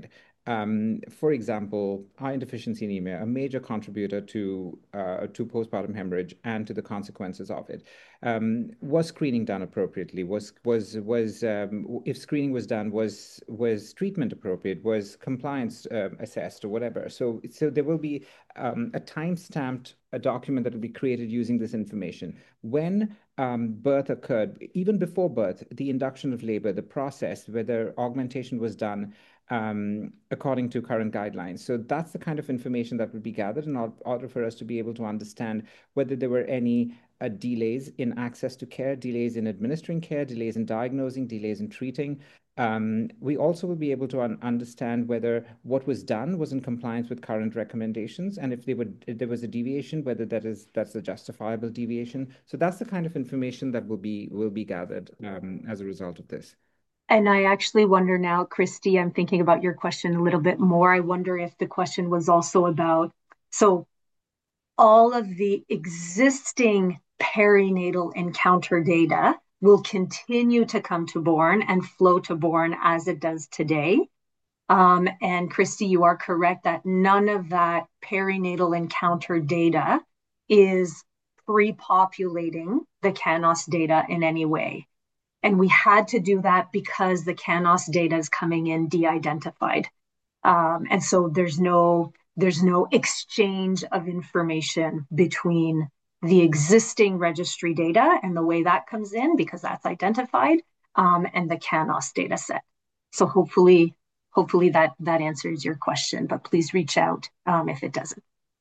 Um, for example, iron deficiency anemia, a major contributor to uh, to postpartum hemorrhage and to the consequences of it. Um, was screening done appropriately? Was was was um, if screening was done, was was treatment appropriate? Was compliance uh, assessed or whatever? So so there will be um, a time-stamped a document that will be created using this information. When um, birth occurred, even before birth, the induction of labor, the process, whether augmentation was done um, according to current guidelines. So that's the kind of information that would be gathered in order for us to be able to understand whether there were any uh, delays in access to care, delays in administering care, delays in diagnosing, delays in treating. Um, we also will be able to un understand whether what was done was in compliance with current recommendations, and if they would, if there was a deviation, whether that is that's a justifiable deviation. So that's the kind of information that will be will be gathered um, as a result of this. And I actually wonder now, Christy, I'm thinking about your question a little bit more. I wonder if the question was also about, so all of the existing perinatal encounter data will continue to come to Born and flow to Born as it does today. Um, and Christy, you are correct that none of that perinatal encounter data is pre-populating the CANOS data in any way. And we had to do that because the CANOS data is coming in de-identified. Um, and so there's no there's no exchange of information between the existing registry data and the way that comes in because that's identified um, and the CANOS data set. So hopefully, hopefully that that answers your question, but please reach out um, if it doesn't.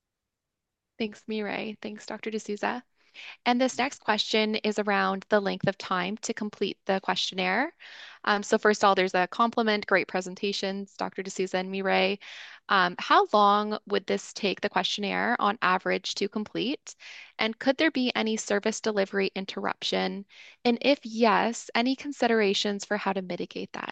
Thanks, Mireille. Thanks, Doctor D'Souza. And this next question is around the length of time to complete the questionnaire. Um, so first of all, there's a compliment, great presentations, Doctor D'Souza and Mireille. Um, how long would this take the questionnaire on average to complete? And could there be any service delivery interruption? And if yes, any considerations for how to mitigate that?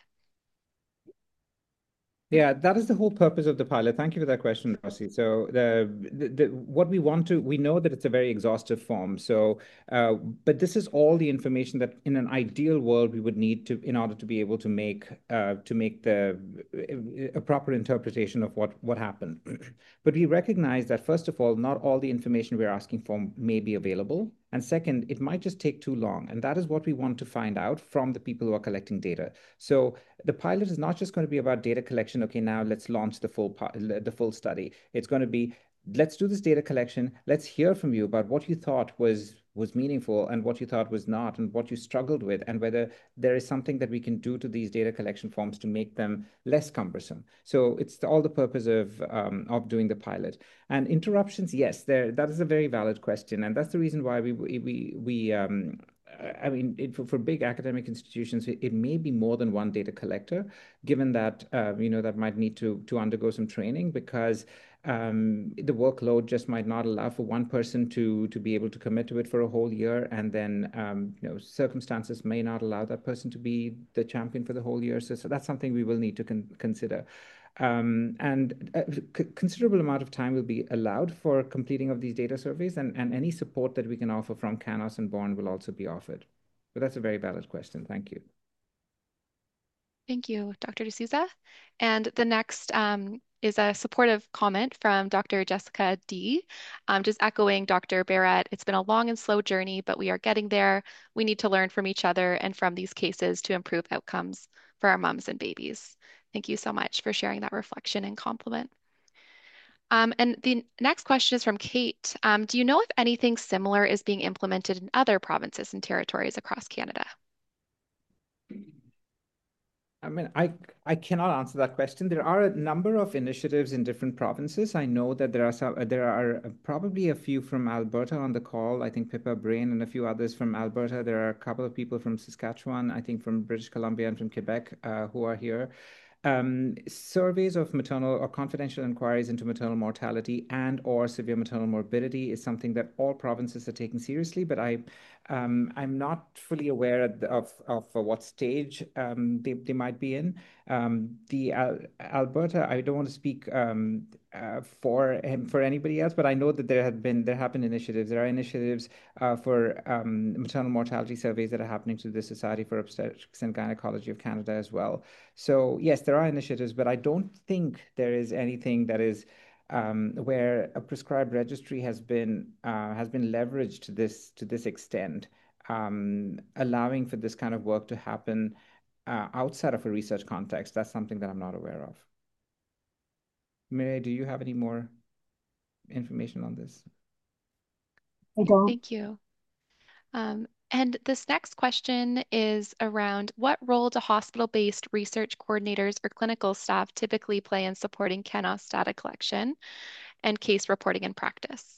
Yeah, that is the whole purpose of the pilot. Thank you for that question, Rossi. So the, the, the what we want to, we know that it's a very exhaustive form. So, uh, but this is all the information that in an ideal world we would need to, in order to be able to make, uh, to make the a proper interpretation of what what happened. But we recognize that first of all, not all the information we're asking for may be available. And second, it might just take too long. And that is what we want to find out from the people who are collecting data. So the pilot is not just going to be about data collection. Okay, now let's launch the full the full study. It's going to be, let's do this data collection. Let's hear from you about what you thought was was meaningful and what you thought was not, and what you struggled with, and whether there is something that we can do to these data collection forms to make them less cumbersome. So it's all the purpose of um, of doing the pilot. And interruptions, yes, there that is a very valid question, and that's the reason why we we we um, I mean, it, for, for big academic institutions, it, it may be more than one data collector, given that, uh, you know, that might need to, to undergo some training because um, the workload just might not allow for one person to, to be able to commit to it for a whole year. And then, um, you know, circumstances may not allow that person to be the champion for the whole year. So, so that's something we will need to con consider. Um, and a considerable amount of time will be allowed for completing of these data surveys, and, and any support that we can offer from CANOS and Born will also be offered. But that's a very valid question. Thank you. Thank you, Doctor D'Souza. And the next um, is a supportive comment from Doctor Jessica D. Um, just echoing Doctor Barrett, it's been a long and slow journey, but we are getting there. We need to learn from each other and from these cases to improve outcomes for our moms and babies. Thank you so much for sharing that reflection and compliment. Um, and the next question is from Kate. Um, do you know if anything similar is being implemented in other provinces and territories across Canada? I mean, I I cannot answer that question. There are a number of initiatives in different provinces. I know that there are some, there are probably a few from Alberta on the call. I think Pippa Brain and a few others from Alberta. There are a couple of people from Saskatchewan, I think from British Columbia and from Quebec, uh, who are here. Um, surveys of maternal or confidential inquiries into maternal mortality and or severe maternal morbidity is something that all provinces are taking seriously, but I, um, I'm not fully aware of, of uh, what stage um, they, they might be in. Um, the Al Alberta, I don't want to speak um, uh, for him, for anybody else, but I know that there have been there have been initiatives. There are initiatives uh, for um, maternal mortality surveys that are happening through the Society for Obstetrics and Gynecology of Canada as well. So yes, there are initiatives, but I don't think there is anything that is um, where a prescribed registry has been uh, has been leveraged to this to this extent, um, allowing for this kind of work to happen uh, outside of a research context. That's something that I'm not aware of. Mireille, do you have any more information on this? I don't. Thank you. Um, and this next question is around what role do hospital-based research coordinators or clinical staff typically play in supporting C A N O S data collection and case reporting in practice?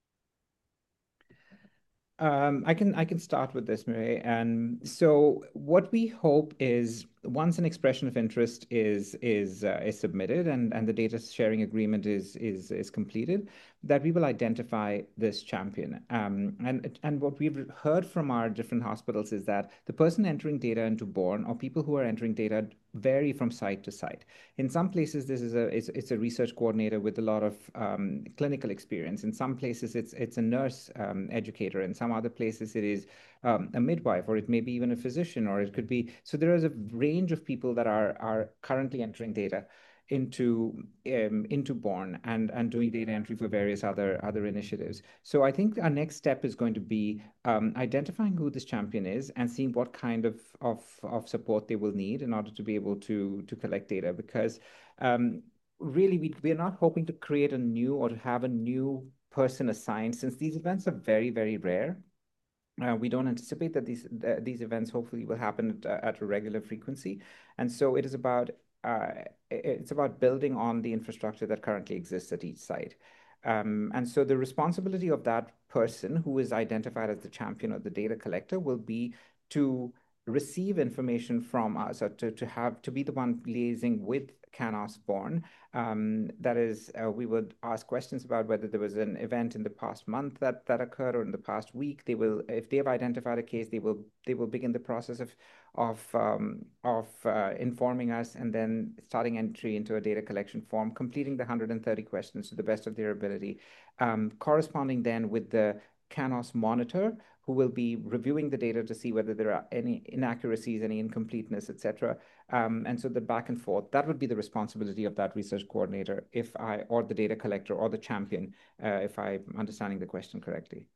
Um, I can I can start with this, Mireille. And so what we hope is once an expression of interest is is uh, is submitted and and the data sharing agreement is is is completed, that we will identify this champion. Um, and and what we've heard from our different hospitals is that the person entering data into Born or people who are entering data vary from site to site. In some places, this is a it's, it's a research coordinator with a lot of um, clinical experience. In some places, it's it's a nurse um, educator. In some other places, it is um, a midwife, or it may be even a physician, or it could be. So there is a range of people that are are currently entering data into um, into Born and and doing data entry for various other other initiatives. So I think our next step is going to be um, identifying who this champion is and seeing what kind of, of of support they will need in order to be able to to collect data. Because um, really, we we are not hoping to create a new or to have a new person assigned, since these events are very, very rare. Uh, we don't anticipate that these th these events hopefully will happen at, uh, at a regular frequency, and so it is about uh, it's about building on the infrastructure that currently exists at each site. Um, and so the responsibility of that person who is identified as the champion or the data collector will be to receive information from us, or to, to have to be the one liaising with C A N O S Born. Um, that is, uh, we would ask questions about whether there was an event in the past month that that occurred or in the past week. They will, if they have identified a case, they will they will begin the process of of um, of uh, informing us and then starting entry into a data collection form, completing the one hundred thirty questions to the best of their ability, um, corresponding then with the C A N O S monitor, who will be reviewing the data to see whether there are any inaccuracies, any incompleteness, et cetera. Um, and so the back and forth, that would be the responsibility of that research coordinator, if I, or the data collector or the champion, uh, if I'm understanding the question correctly.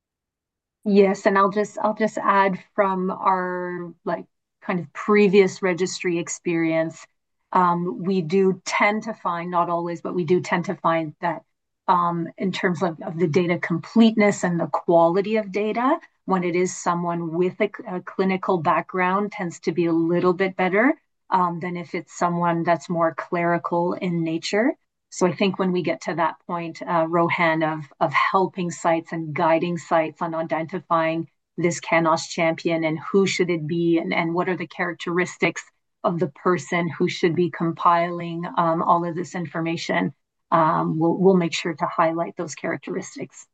Yes, and I'll just I'll just add from our like kind of previous registry experience, um, we do tend to find, not always, but we do tend to find that um, in terms of, of the data completeness and the quality of data, when it is someone with a, a clinical background, tends to be a little bit better um, than if it's someone that's more clerical in nature. So I think when we get to that point, uh, Rohan, of of helping sites and guiding sites on identifying this C A N O S champion and who should it be, and, and what are the characteristics of the person who should be compiling um, all of this information, um, we'll we'll make sure to highlight those characteristics.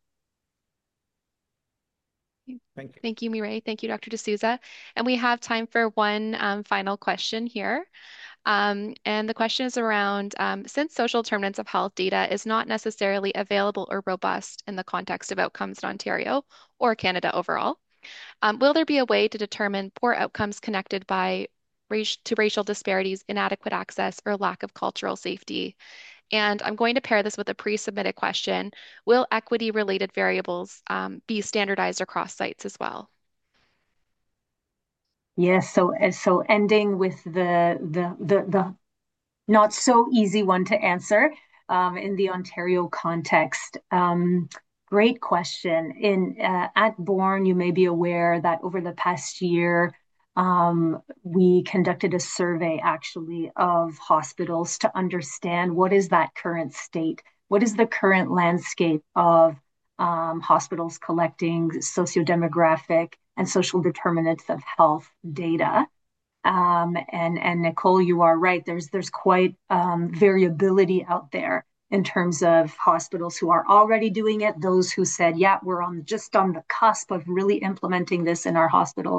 Thank you. Thank you, Mireille. Thank you, Doctor D'Souza. And we have time for one um, final question here. Um, and the question is around, um, since social determinants of health data is not necessarily available or robust in the context of outcomes in Ontario or Canada overall, um, will there be a way to determine poor outcomes connected by race, to racial disparities, inadequate access, or lack of cultural safety? And I'm going to pair this with a pre-submitted question. Will equity-related variables um, be standardized across sites as well? Yes, so so ending with the the the the not so easy one to answer um, in the Ontario context. Um, great question. In uh, at Born, you may be aware that over the past year, um, we conducted a survey actually of hospitals to understand what is that current state, what is the current landscape of um, hospitals collecting sociodemographic and social determinants of health data. Um, and and Nicole, you are right. There's there's quite um, variability out there in terms of hospitals who are already doing it, those who said, yeah, we're on just on the cusp of really implementing this in our hospitals,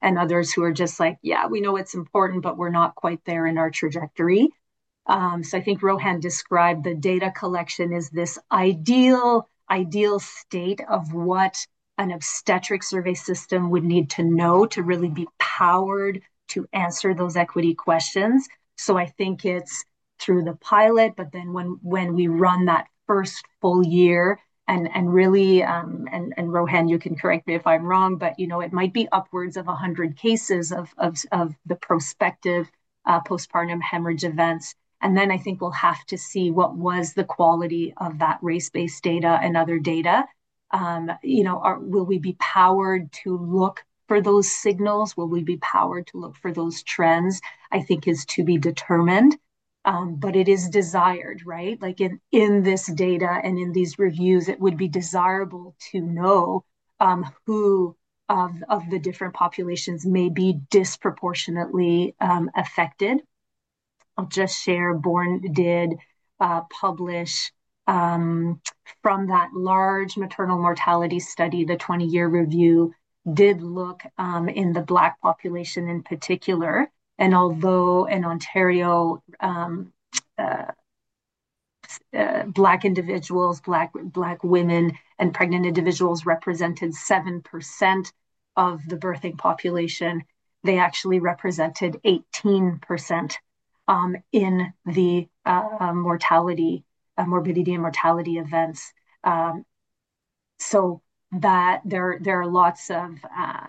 and others who are just like, yeah, we know it's important, but we're not quite there in our trajectory. Um, so I think Rohan described the data collection as this ideal, ideal state of what an obstetric survey system would need to know to really be powered to answer those equity questions. So I think it's through the pilot, but then when when we run that first full year and and really um, and and Rohan, you can correct me if I'm wrong, but you know it might be upwards of one hundred cases of of of the prospective uh, postpartum hemorrhage events. And then I think we'll have to see what was the quality of that race-based data and other data. Um, you know, are, will we be powered to look for those signals? Will we be powered to look for those trends? I think is to be determined. Um, but it is desired, right? Like in, in this data and in these reviews, it would be desirable to know um, who of, of the different populations may be disproportionately um, affected. I'll just share, Born did uh, publish um, from that large maternal mortality study, the twenty year review did look um, in the Black population in particular. And although in Ontario, um, uh, uh, Black individuals, Black, Black women, and pregnant individuals represented seven percent of the birthing population, they actually represented eighteen percent um, in the uh, mortality, uh, morbidity and mortality events. Um, so that there, there are lots of uh,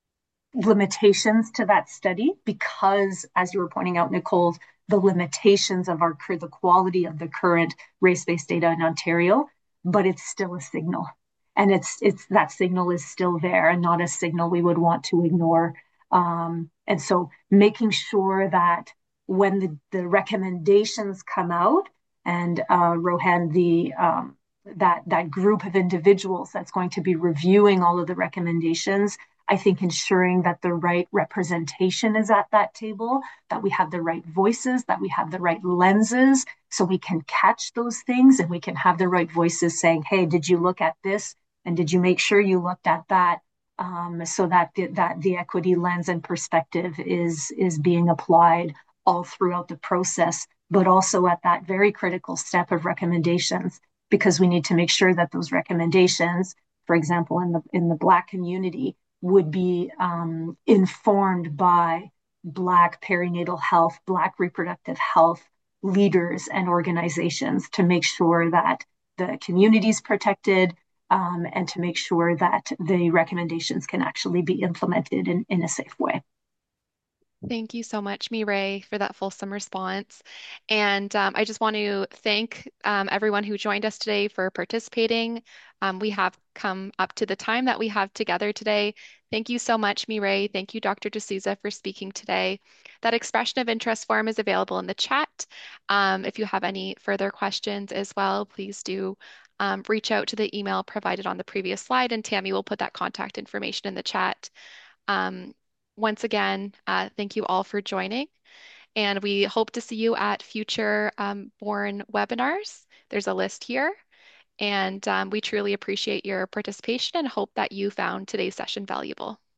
limitations to that study because, as you were pointing out, Nicole, the limitations of our the quality of the current race-based data in Ontario, but it's still a signal, and it's it's that signal is still there, and not a signal we would want to ignore. Um, and so, making sure that when the, the recommendations come out, and uh, Rohan, the um, that that group of individuals that's going to be reviewing all of the recommendations, I think ensuring that the right representation is at that table, that we have the right voices, that we have the right lenses, so we can catch those things and we can have the right voices saying, hey, did you look at this? And did you make sure you looked at that? Um, so that the, that the equity lens and perspective is, is being applied all throughout the process, but also at that very critical step of recommendations, because we need to make sure that those recommendations, for example, in the in the Black community, would be um, informed by Black perinatal health, Black reproductive health leaders and organizations to make sure that the community is protected um, and to make sure that the recommendations can actually be implemented in, in a safe way. Thank you so much, Mireille, for that fulsome response. And um, I just want to thank um, everyone who joined us today for participating. Um, we have come up to the time that we have together today. Thank you so much, Mireille. Thank you, Doctor D'Souza, for speaking today. That expression of interest form is available in the chat. Um, if you have any further questions as well, please do um, reach out to the email provided on the previous slide, and Tammy will put that contact information in the chat. Um, Once again, uh, thank you all for joining, and we hope to see you at future um, Born webinars. There's a list here, and um, we truly appreciate your participation and hope that you found today's session valuable.